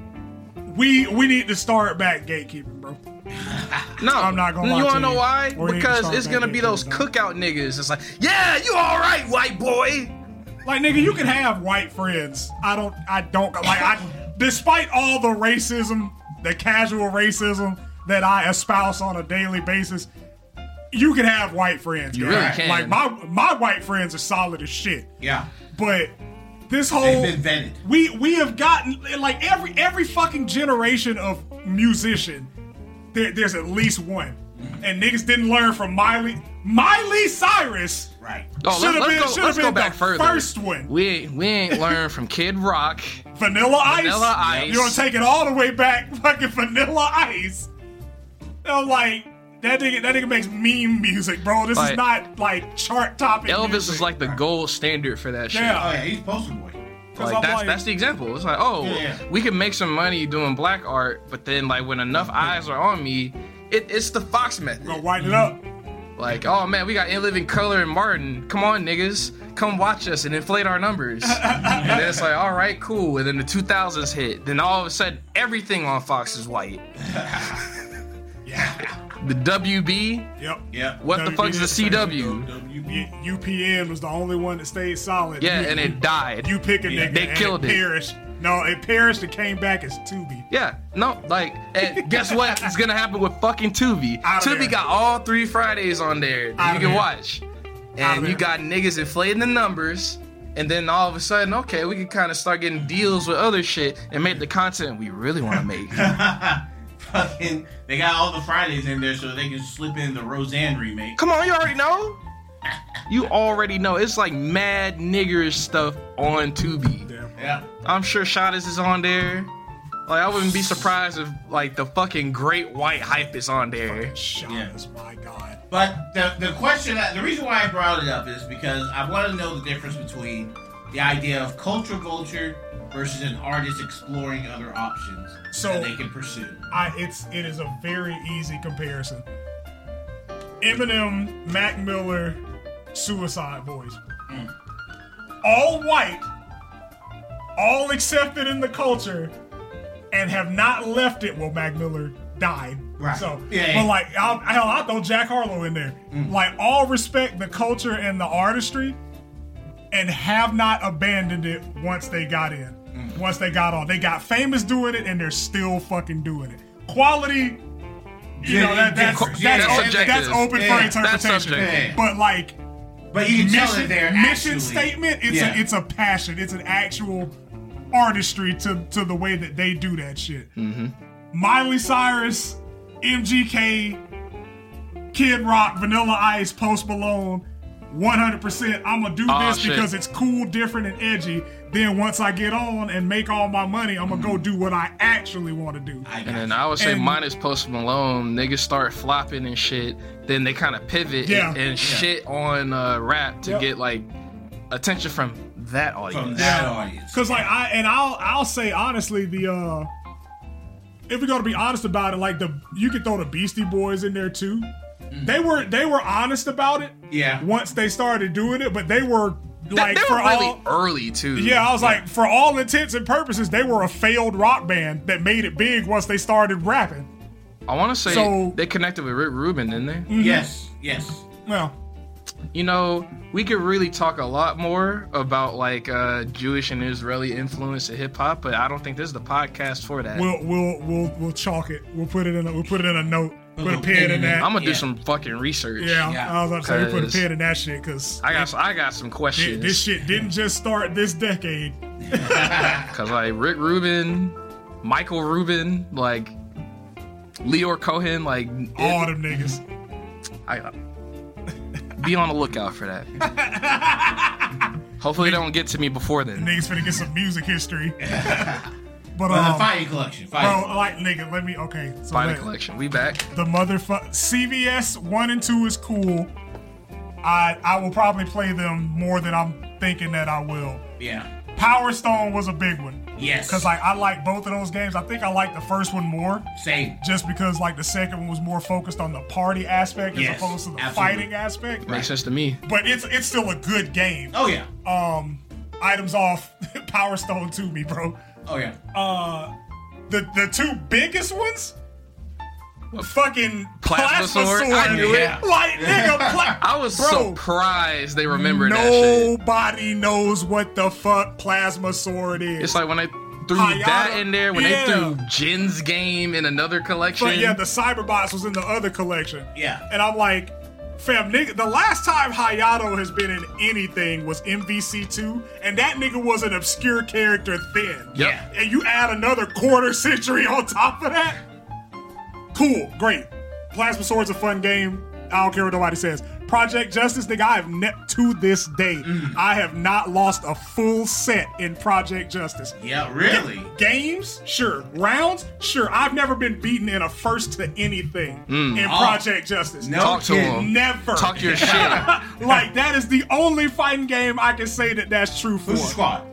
S1: we need to start back gatekeeping, bro.
S3: No,
S1: I'm not gonna lie
S3: You
S1: to
S3: wanna know
S1: you.
S3: why?
S1: We need to
S3: Because
S1: start
S3: it's
S1: back
S3: gonna be
S1: into
S3: those
S1: it, dog.
S3: cookout niggas. It's like, yeah, you all right, white boy.
S1: Like, nigga, you can have white friends. I don't despite all the racism, the casual racism that I espouse on a daily basis, you can have white friends.
S3: You
S1: guys.
S3: really can.
S1: Like, my white friends are solid as shit.
S2: Yeah.
S1: But this whole
S2: They've been vetted.
S1: we have gotten like every fucking generation of musician, there's at least one. And niggas didn't learn from Miley Cyrus.
S2: Right.
S3: Oh, let's go back
S1: the
S3: further.
S1: First one.
S3: We ain't learned from Kid Rock.
S1: Vanilla Ice.
S3: Vanilla Ice.
S1: You want to take it all the way back? Fucking Vanilla Ice. I'm like, that nigga makes meme music, bro. This is
S3: Like,
S1: not like chart topping.
S3: Elvis
S1: music.
S3: is like the gold standard for that shit.
S1: Yeah.
S2: Oh, yeah. He's Poster Boy.
S3: Like,
S1: I'm
S3: that's the example. It's like, oh,
S2: Yeah.
S3: we can make some money doing black art, but then like when enough eyes are on me, it's the Fox method.
S1: Go whiten it up.
S3: Like, oh man, we got In Living Color and Martin. Come on, niggas, come watch us and inflate our numbers. And then it's like, all right, cool. And then the 2000s hit. Then all of a sudden, everything on Fox is white.
S1: Yeah.
S3: The WB.
S1: Yep.
S2: Yep.
S3: What the fuck is the CW?
S1: UPN was the only one that stayed solid.
S3: Yeah, and it died.
S1: You pick a nigga
S3: They
S1: and
S3: killed
S1: it
S3: it.
S1: perished. No, it perished and came back as Tubi.
S3: Yeah, no, like, and guess what? It's gonna happen with fucking Tubi.
S1: Outta
S3: Tubi
S1: there.
S3: got all 3 Fridays on there that
S1: Outta
S3: you can
S1: there.
S3: watch.
S1: Outta
S3: And you
S1: there.
S3: got niggas inflating the numbers, and then all of a sudden, okay, we can kind of start getting deals with other shit and make the content we really want to make.
S2: Fucking, they got all the Fridays in there so they can slip in the Roseanne remake.
S3: Come on, you already know. You already know. It's like mad niggers stuff on Tubi.
S1: Damn.
S2: Yeah.
S3: I'm sure Shottas is on there. Like, I wouldn't be surprised if, like, the fucking Great White Hype is on there.
S1: Shadows, my God.
S2: But the question, the reason why I brought it up is because I want to know the difference between the idea of culture vulture versus an artist exploring other options that they can pursue.
S1: It is a very easy comparison. Eminem, Mac Miller, Suicide Boys. All white, all accepted in the culture, and have not left it. Well, Mac Miller died.
S2: Right.
S1: So,
S2: yeah.
S1: But like, I'll throw Jack Harlow in there. Like, all respect the culture and the artistry, and have not abandoned it once they got in. Once they got on. They got famous doing it, and they're still fucking doing it. Quality, that's open for interpretation. But like,
S2: you can tell that they're
S1: mission statement, it's a passion. It's an actual artistry to the way that they do that shit. Miley Cyrus, MGK, Kid Rock, Vanilla Ice, Post Malone, 100%. I'm gonna do this because it's cool, different, and edgy. Then once I get on and make all my money, I'm gonna go do what I actually want to do.
S3: And then I would say minus Post Malone, niggas start flopping and shit. Then they kind of pivot and shit on rap to get like attention from that audience.
S1: Because like I'll say honestly, if we're gonna be honest about it, like you could throw the Beastie Boys in there too. They were honest about it. Yeah. Once they started doing it, but they were like
S3: they were really early too.
S1: Yeah, I was like, for all intents and purposes, they were a failed rock band that made it big once they started rapping.
S3: I want to say they connected with Rick Rubin, didn't they?
S2: Yes.
S1: Well,
S3: we could really talk a lot more about like Jewish and Israeli influence in hip hop, but I don't think this is the podcast for that.
S1: We'll chalk it. We'll put it in a note. Put a pen in that.
S3: I'm gonna do some fucking research.
S1: Yeah, I was about to say put a pen in that shit because
S3: I got some questions.
S1: This shit didn't just start this decade.
S3: Cause like Rick Rubin, Michael Rubin, like Leor Cohen, like
S1: all them niggas.
S3: Be on the lookout for that. Hopefully they don't get to me before then.
S1: Niggas finna get some music history. But
S2: the Fighting Collection.
S3: Fighting Collection. We back.
S1: The CVS 1 and 2 is cool. I will probably play them more than I'm thinking that I will.
S2: Yeah.
S1: Power Stone was a big one.
S2: Yes.
S1: Because like I like both of those games. I think I like the first one more.
S2: Same.
S1: Just because like the second one was more focused on the party aspect as opposed to the fighting aspect.
S3: Makes sense to me.
S1: But it's still a good game.
S2: Oh yeah.
S1: Items off Power Stone to me, bro.
S2: Oh yeah.
S1: The two biggest ones, fucking Plasma Sword.
S3: I knew it.
S1: Like nigga,
S3: I was surprised they remembered that shit.
S1: Nobody knows what the fuck Plasma Sword is.
S3: It's like when they threw that in there, when they threw Jin's game in another collection.
S1: But yeah, the Cyberbots was in the other collection.
S2: Yeah.
S1: And I'm like, fam, nigga, the last time Hayato has been in anything was MVC2, and that nigga was an obscure character then.
S3: Yep.
S1: And you add another quarter century on top of that? Cool, great. Plasma Sword's a fun game. I don't care what nobody says. Project Justice, nigga, I have to this day, I have not lost a full set in Project Justice.
S2: Yeah, really?
S1: Games? Sure. Rounds? Sure. I've never been beaten in a first to anything in Project Justice.
S2: No,
S3: talk to him.
S1: Never.
S3: Talk your shit.
S1: Like, that is the only fighting game I can say that's true for.
S2: Who's the squad?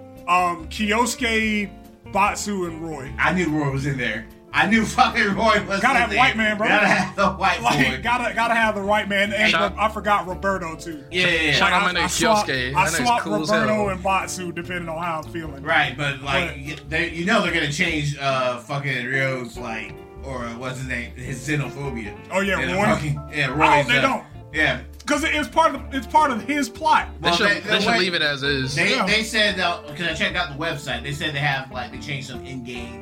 S1: Kyosuke, Batsu, and Roy.
S2: I knew Roy was in there. I knew fucking Roy was
S1: gotta have
S2: there.
S1: white man, bro.
S2: Gotta have the white boy.
S1: Gotta have the white man. And I forgot Roberto too.
S2: Yeah.
S3: Shout out my name Kyosuke.
S1: I swap cool Roberto and Batsu depending on how I'm feeling.
S2: Right, but like they're gonna change fucking Ryo's like, or what's his name, his xenophobia.
S1: Oh yeah, Roy.
S2: Roy.
S1: I hope they don't.
S2: Yeah.
S1: Because it's part of his plot.
S3: They should leave it as is.
S2: They said because I checked out the website. They said they changed some in-game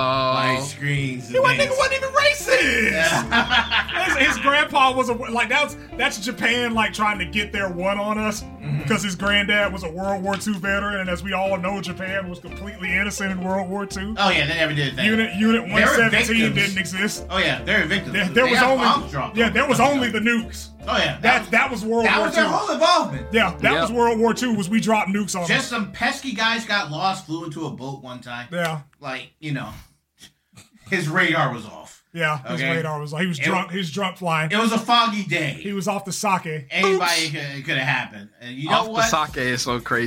S2: screens.
S1: He wasn't even racist. Yeah. his grandpa was that's Japan like trying to get their one on us because his granddad was a World War II veteran, and as we all know, Japan was completely innocent in World War II.
S2: Oh yeah, they never did that.
S1: Unit 117 didn't exist.
S2: Oh yeah, they're victims.
S1: There was only the nukes.
S2: Oh yeah,
S1: that was World War II.
S2: That was their whole involvement.
S1: Yeah, that was World War II. Was we dropped nukes on
S2: just some pesky guys got lost, flew into a boat one time.
S1: Yeah,
S2: his radar was off.
S1: Yeah, his
S2: Okay.
S1: radar was like he was drunk. He was drunk flying.
S2: It was a foggy day.
S1: He was off the sake.
S2: Anybody could have happened. And you know
S3: Off
S2: what?
S3: the sake is so crazy.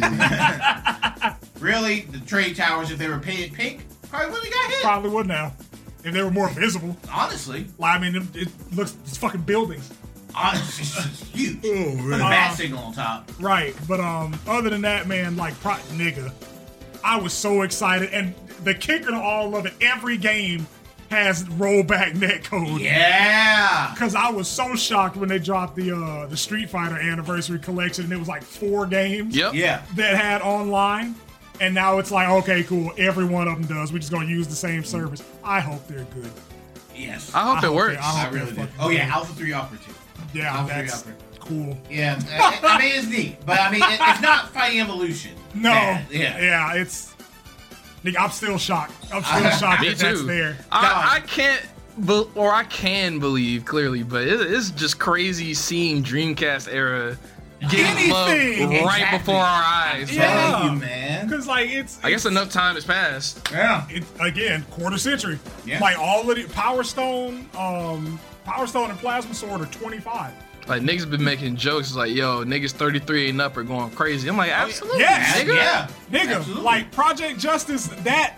S2: Really, the trade towers, if they were painted pink, probably wouldn't have got hit.
S1: Probably would now if they were more visible.
S2: Honestly,
S1: Like, I mean, it looks it's fucking buildings.
S2: honestly, it's just huge.
S1: Oh,
S2: With a bat signal on top.
S1: Right, but other than that, man, like nigga, I was so excited, and the kicker to all of it, every game has rollback netcode.
S2: Yeah.
S1: Because I was so shocked when they dropped the Street Fighter Anniversary Collection, and it was like 4 games
S3: Yep.
S2: Yeah.
S1: that had online, and now it's like, okay, cool, every one of them does. We're just gonna use the same service. I hope they're good.
S2: Yes.
S3: I hope it works.
S1: I
S2: I
S1: hope
S2: really
S1: they're
S2: do.
S1: fucking
S2: Oh yeah,
S1: good.
S2: Alpha 3 Opera 2.
S1: Yeah,
S2: Alpha 3
S1: that's
S2: Opera.
S1: cool.
S2: Yeah. I mean, it's neat, but I mean, it's not Fighting Evolution.
S1: No,
S2: Bad. Yeah.
S1: yeah, it's. Nigga, I'm still shocked. I'm still shocked
S3: Me
S1: that that's
S3: too.
S1: there.
S3: I can't, or I can believe clearly, but it's just crazy seeing Dreamcast era getting loved
S1: Anything.
S3: right
S2: Exactly.
S3: before our eyes.
S1: Yeah.
S2: Telling you, man.
S1: Because like it's
S3: I guess enough time has passed.
S2: Yeah.
S1: again quarter century.
S2: Yeah.
S1: Like all of the Power Stone and Plasma Sword are 25.
S3: Like niggas been making jokes like, yo, niggas 33 and up are going crazy. I'm like, absolutely,
S1: Yes.
S3: nigga.
S2: Yeah.
S1: Nigga,
S2: Absolutely.
S1: like Project Justice, that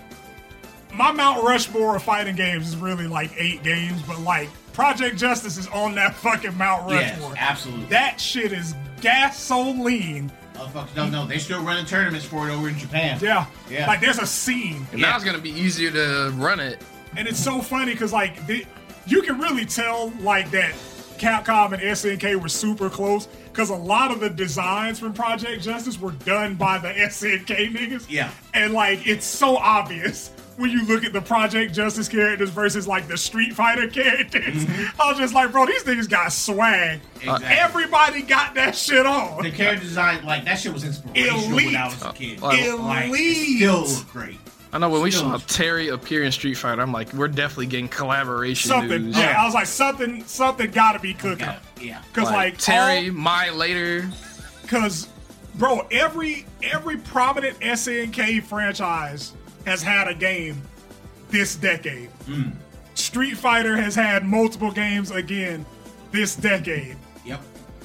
S1: my Mount Rushmore of fighting games is really like 8 games, but like Project Justice is on that fucking Mount
S2: Yes,
S1: Rushmore.
S2: absolutely.
S1: That shit is gasoline.
S2: Motherfuckers don't know. They still running tournaments for it over in Japan.
S1: Yeah.
S2: Yeah.
S1: Like there's a scene.
S3: And now it's gonna be easier to run it.
S1: And it's so funny because like you can really tell like that Capcom and SNK were super close because a lot of the designs from Project Justice were done by the SNK niggas.
S2: Yeah.
S1: And like it's so obvious when you look at the Project Justice characters versus like the Street Fighter characters. I was just like, bro, these niggas got swag.
S2: Exactly.
S1: Everybody got that shit on.
S2: The character design, like that shit was inspirational when I was a kid.
S3: Like,
S2: Like,
S1: Elite.
S2: it still looked great.
S3: I know when we
S2: Still
S3: saw
S2: looks-
S3: Terry appear in Street Fighter, I'm like, we're definitely getting collaboration
S1: Something.
S3: news.
S1: Yeah, I was like, something gotta be cooking.
S2: Yeah.
S1: Cause like
S3: Terry, my later.
S1: Because, bro, every prominent SNK franchise has had a game this decade. Street Fighter has had multiple games again this decade.
S2: Yep.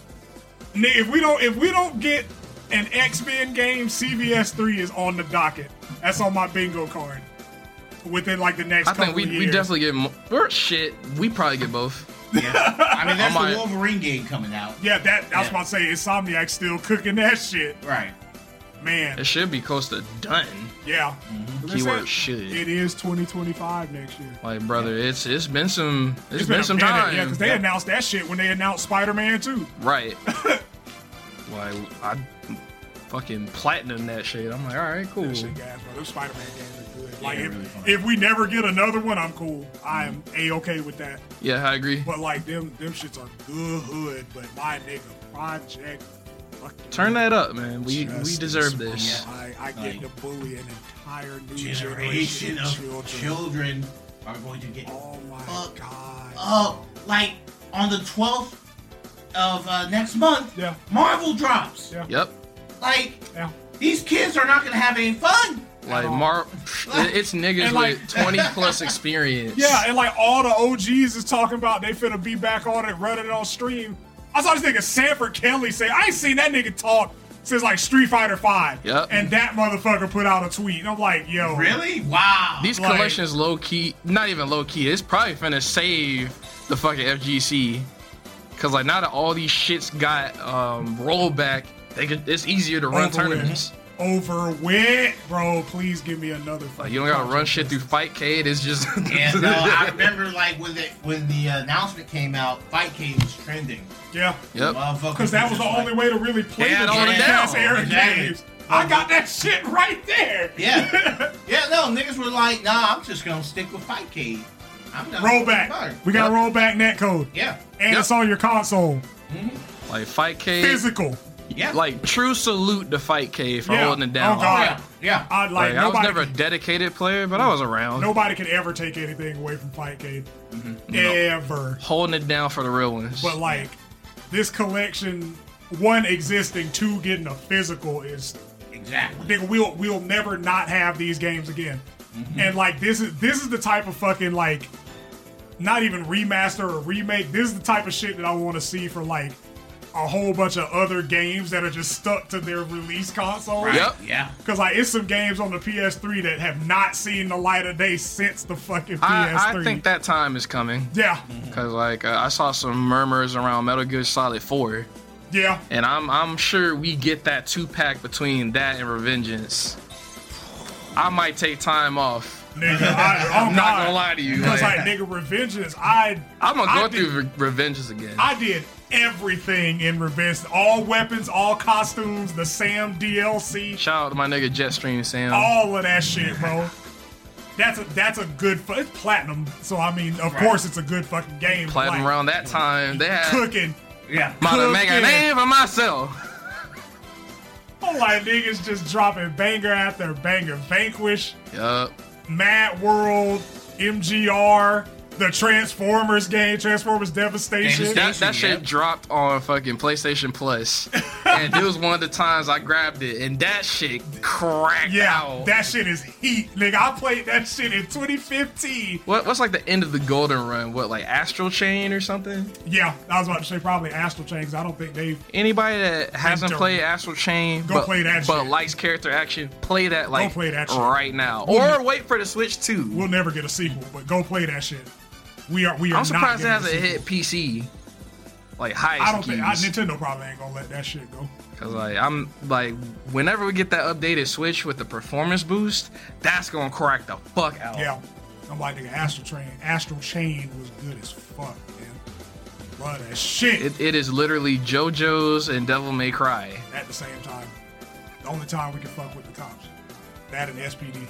S1: If we don't get an X-Men game, CVS3 is on the docket. That's on my bingo card. Within like the next
S3: I
S1: couple
S3: think we
S1: of years.
S3: definitely get more shit. We probably get both.
S2: Yeah. I mean, there's
S3: Oh my-
S2: the Wolverine game coming out.
S1: Yeah, I was
S2: Yeah.
S1: about to say Insomniac's still cooking that shit.
S2: Right.
S1: Man,
S3: It should be close to done.
S1: yeah. But they
S3: Keyword
S1: said
S3: should.
S1: It is 2025 next year.
S3: Like, brother, it's been some
S1: It's
S3: been some
S1: a minute,
S3: time.
S1: Yeah, because they announced that shit when they announced Spider-Man 2.
S3: Right. Like I fucking platinum that shit. I'm like, all right, cool.
S1: That shit gas, bro. Those Spider-Man games are good. Like,
S2: they're
S1: if,
S2: really fun.
S1: if we never get another one, I'm cool. I am A-okay with that.
S3: Yeah, I agree.
S1: But, like, them shits are good. But my nigga, Project fucking
S3: Turn that up, man. We
S1: Justice,
S3: deserve
S1: bro.
S3: this.
S1: I get
S2: Like,
S1: to bully an entire new
S2: Generation of children are going to get
S1: Oh, my
S2: fucked
S1: God.
S2: up. Like, on the 12th of next month,
S1: Yeah.
S2: Marvel drops.
S1: Yeah.
S3: Yep.
S2: Like,
S1: Yeah.
S2: these kids are not going to have any fun.
S3: Like
S1: all.
S3: it's niggas
S1: And, like-
S3: with 20 plus experience.
S1: Yeah, and like all the OGs is talking about they finna be back on it, running it on stream. I saw this nigga Sanford Kelly say, I ain't seen that nigga talk since like Street Fighter 5.
S3: Yep.
S1: And that motherfucker put out a tweet. And I'm like, yo.
S2: Really? Wow.
S3: These
S1: Like-
S3: collections low key, not even low key. It's probably finna save the fucking FGC. Cause like now that all these shits got rollback, it's easier to run
S1: Over
S3: tournaments.
S1: Over with, bro. Please give me another.
S3: Like you don't gotta run shit through Fightcade. It's just
S2: Yeah, no, I remember like when the announcement came out, Fightcade was trending.
S1: Yeah.
S3: Yep.
S1: Because that was the only way to really play
S3: They had
S1: the
S3: all the
S1: Dreamcast
S3: down.
S1: era
S2: Exactly.
S1: games. I got that shit right there.
S2: Yeah. Yeah, no, niggas were like, nah, I'm just gonna stick with Fightcade. I'm done with
S1: Rollback.
S2: Fightcade.
S1: We got
S3: Yep.
S1: rollback netcode.
S2: Yeah.
S1: And
S3: Yep.
S1: it's on your console.
S3: like Fightcade.
S1: Physical.
S2: Yeah.
S3: Like true salute to Fightcade for
S1: Yeah.
S3: holding it down.
S1: Oh, God.
S2: yeah. Yeah.
S1: I
S3: Like, I was
S1: nobody
S3: never a
S1: can-
S3: dedicated player, but I was around.
S1: Nobody can ever take anything away from Fightcade. Ever.
S3: Holding it down for the real ones.
S1: But like this collection, one existing, two getting a physical is
S2: Exactly.
S1: nigga, we'll never not have these games again.
S3: Mm-hmm.
S1: And like this is the type of fucking like not even remaster or remake. This is the type of shit that I want to see for like a whole bunch of other games that are just stuck to their release console.
S2: Right.
S3: Yep.
S2: Yeah.
S1: Because like it's some games on the PS3 that have not seen the light of day since the fucking PS3.
S3: I think that time is coming.
S1: Yeah,
S3: Because like I saw some murmurs around Metal Gear Solid 4,
S1: yeah.
S3: and I'm sure we get that 2-pack between that and Revengeance. I might take time off.
S1: Nigga,
S3: I'm not gonna lie to you.
S1: Because
S3: Like,
S1: like nigga, Revengeance,
S3: I'm gonna
S1: I
S3: go
S1: did-
S3: through Revengeance again.
S1: I did everything in Revenge. All weapons, all costumes, the Sam DLC,
S3: Shout out to my nigga Jetstream Sam.
S1: all of that shit, bro. That's a good. It's platinum, so I mean, of course, it's a good fucking game.
S3: Platinum
S1: like,
S3: around that time, they had
S1: cooking.
S2: Yeah.
S3: might make a
S1: cooking.
S3: name for myself.
S1: I'm like niggas just dropping banger after banger. Vanquish,
S3: Yup.
S1: Mad World, MGR, the Transformers game, Transformers Devastation.
S3: That shit dropped on fucking PlayStation Plus, and it was one of the times I grabbed it, and that shit cracked
S1: Yeah,
S3: out.
S1: that shit is heat, nigga. I played that shit in 2015.
S3: What's like the end of the Golden Run? What, like Astral Chain or something?
S1: Yeah, I was about to say probably Astral Chain, 'cause I don't think they've.
S3: Anybody that hasn't
S1: Don't.
S3: played Astral Chain
S1: Go play that
S3: but
S1: shit.
S3: likes character action, play that like
S1: play that shit.
S3: right now,
S1: We'll-
S3: or wait for the Switch 2.
S1: We'll never get a sequel, but go play that shit. We are
S3: I'm surprised it
S1: not
S3: hasn't
S1: getting a
S3: hit PC. Like high
S1: I don't think
S3: keys.
S1: Nintendo probably ain't gonna let that shit go.
S3: Cause like I'm like, whenever we get that updated Switch with the performance boost, that's gonna crack the fuck out.
S1: Yeah, I'm like nigga, Astral Chain was good as fuck, man. Love that shit
S3: It is literally JoJo's and Devil May Cry.
S1: at the same time. The only time we can fuck with the cops, that and SPD.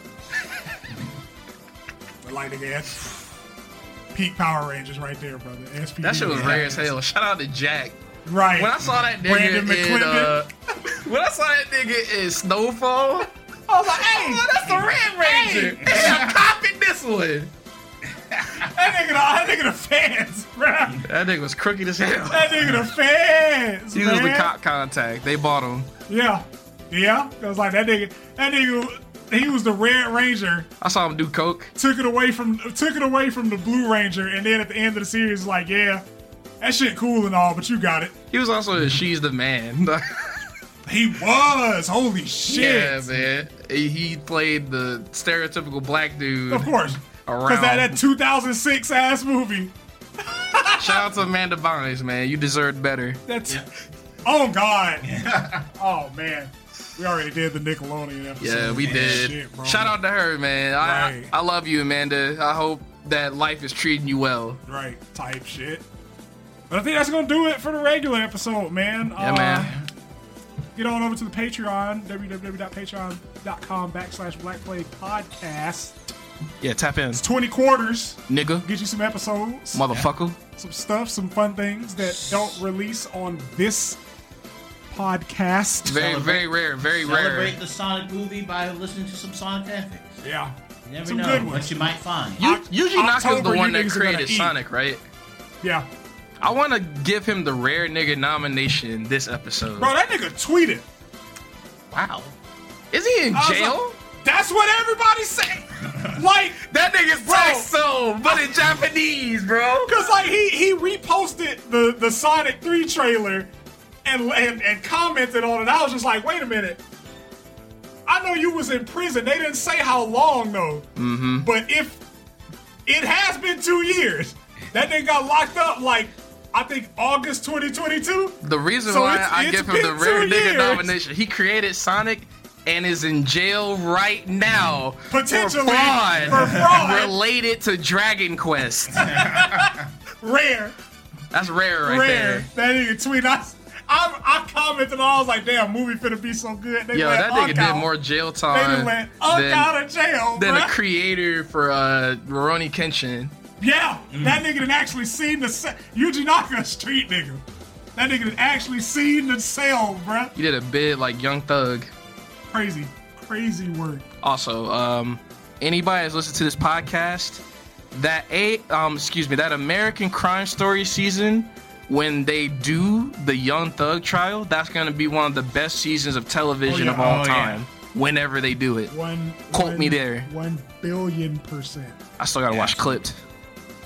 S1: But like nigga, that's peak Power Rangers right there, brother. SPD.
S3: That shit was rare as hell. Shout out to Jack.
S1: Right.
S3: When I saw that
S1: Brandon
S3: nigga in
S1: McClendon.
S3: when I saw that nigga in Snowfall, I was like, hey, that's the Red Ranger. Hey, I'm copying this one.
S1: that nigga the fans, bruh.
S3: That nigga was crooked as hell.
S1: That nigga the fans,
S3: He
S1: man.
S3: was the cop contact. They bought him.
S1: Yeah. Yeah. It was like that nigga, he was the Red Ranger,
S3: I saw him do coke.
S1: took it away from the Blue Ranger, and then at the end of the series, like, yeah, that shit cool and all, but you got it.
S3: He was also in She's the Man.
S1: He was. Holy shit.
S3: Yeah, man. He played the stereotypical black dude.
S1: Of course.
S3: Around.
S1: Because that 2006 ass movie.
S3: Shout out to Amanda Bynes, man. You deserved better.
S1: That's. Oh, God. Oh, man. We already did the Nickelodeon episode.
S3: Yeah, we did.
S1: Shit, bro.
S3: Shout out to her, man.
S1: Right.
S3: I love you, Amanda. I hope that life is treating you well.
S1: Right. Type shit. But I think that's going to do it for the regular episode, man.
S3: Yeah, man.
S1: Get on over to the Patreon, www.patreon.com/BlackPlaguePodcast.
S3: Yeah, tap in.
S1: 20 quarters.
S3: Nigga.
S1: Get you some episodes,
S3: Motherfucker.
S1: some stuff, some fun things that don't release on this podcast.
S3: Very, very rare. Very
S2: Celebrate
S3: rare.
S2: the Sonic movie by listening to some Sonic fanfics.
S1: Yeah.
S2: You never
S1: Some
S2: know
S1: good
S2: what
S1: ones.
S2: you might find.
S3: Yuji Naka's the
S1: October,
S3: one
S1: you
S3: that
S1: niggas are gonna
S3: created
S1: eat.
S3: Sonic, right?
S1: Yeah.
S3: I want to give him the rare nigga nomination this episode.
S1: Bro, that nigga tweeted.
S3: Wow. Is he in
S1: I was
S3: jail?
S1: like, that's what everybody's saying. Like,
S3: That nigga's
S1: Bro.
S3: text so, but in Japanese, bro.
S1: because like he reposted the Sonic 3 trailer and commented on it. I was just like, wait a minute. I know you was in prison. They didn't say how long though. Mm-hmm. But if it has been 2 years, that nigga got locked up like I think August 2022.
S3: The reason
S1: So
S3: why
S1: it's-
S3: I
S1: it's
S3: give him the
S1: been
S3: rare
S1: 2
S3: nigga
S1: years.
S3: nomination, he created Sonic and is in jail right now
S1: Potentially
S3: for fraud,
S1: for fraud.
S3: related to Dragon Quest.
S1: Rare.
S3: That's rare right
S1: Rare. That nigga tweet. I commented. I was like, "Damn, movie finna be so good." They
S3: there. Yo,
S1: let
S3: that nigga
S1: Unk
S3: did
S1: out.
S3: more jail
S1: They
S3: time
S1: done let Unk
S3: than,
S1: out of jail,
S3: than the
S1: bruh.
S3: creator for Rurouni Kenshin.
S1: Yeah, that nigga done actually seen the Yuji Naka, a street nigga. That nigga done actually seen the cell, bruh.
S3: He did a bid like Young Thug.
S1: Crazy, crazy work.
S3: Also, anybody that's listened to this podcast, that American Crime Story season, when they do the Young Thug trial, that's gonna be one of the best seasons of television
S1: Oh, yeah.
S3: of all
S2: Oh, yeah.
S3: time. Whenever they do it, Quote me there.
S1: 1 billion%.
S3: I still gotta watch Clipped.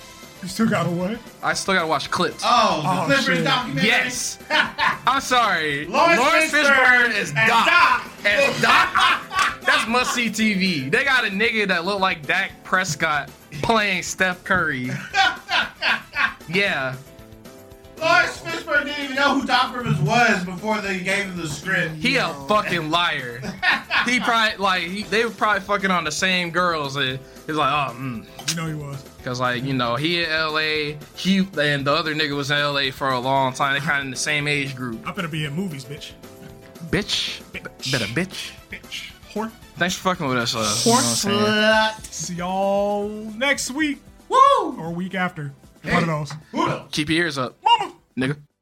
S1: You still got to what?
S3: I still gotta watch clips.
S2: Oh,
S1: Oh,
S2: the Clippers
S1: shit.
S2: documentary.
S3: Yes. I'm sorry.
S2: Lawrence Fishburne
S3: is
S2: as
S3: Doc.
S2: Doc.
S3: As Doc. That's must see TV. They got a nigga that look like Dak Prescott playing Steph Curry. Yeah.
S2: Lawrence Fishburne didn't even know who Doc Rivers was before they gave him the script.
S3: He a fucking liar. He probably like they were probably fucking on the same girls. And he's like, oh,
S1: You know he was.
S3: Cause like he in LA, he and the other nigga was in LA for a long time. They kind of in the same age group.
S1: I'm gonna be in movies, bitch.
S3: Bitch, better bitch.
S1: Bitch. Whore.
S3: Thanks for fucking with us.
S2: Horse slut.
S1: See y'all next week
S2: Woo!
S1: or week after. One of those.
S2: Who knows?
S3: Keep your ears up,
S1: Mama.
S3: nigga.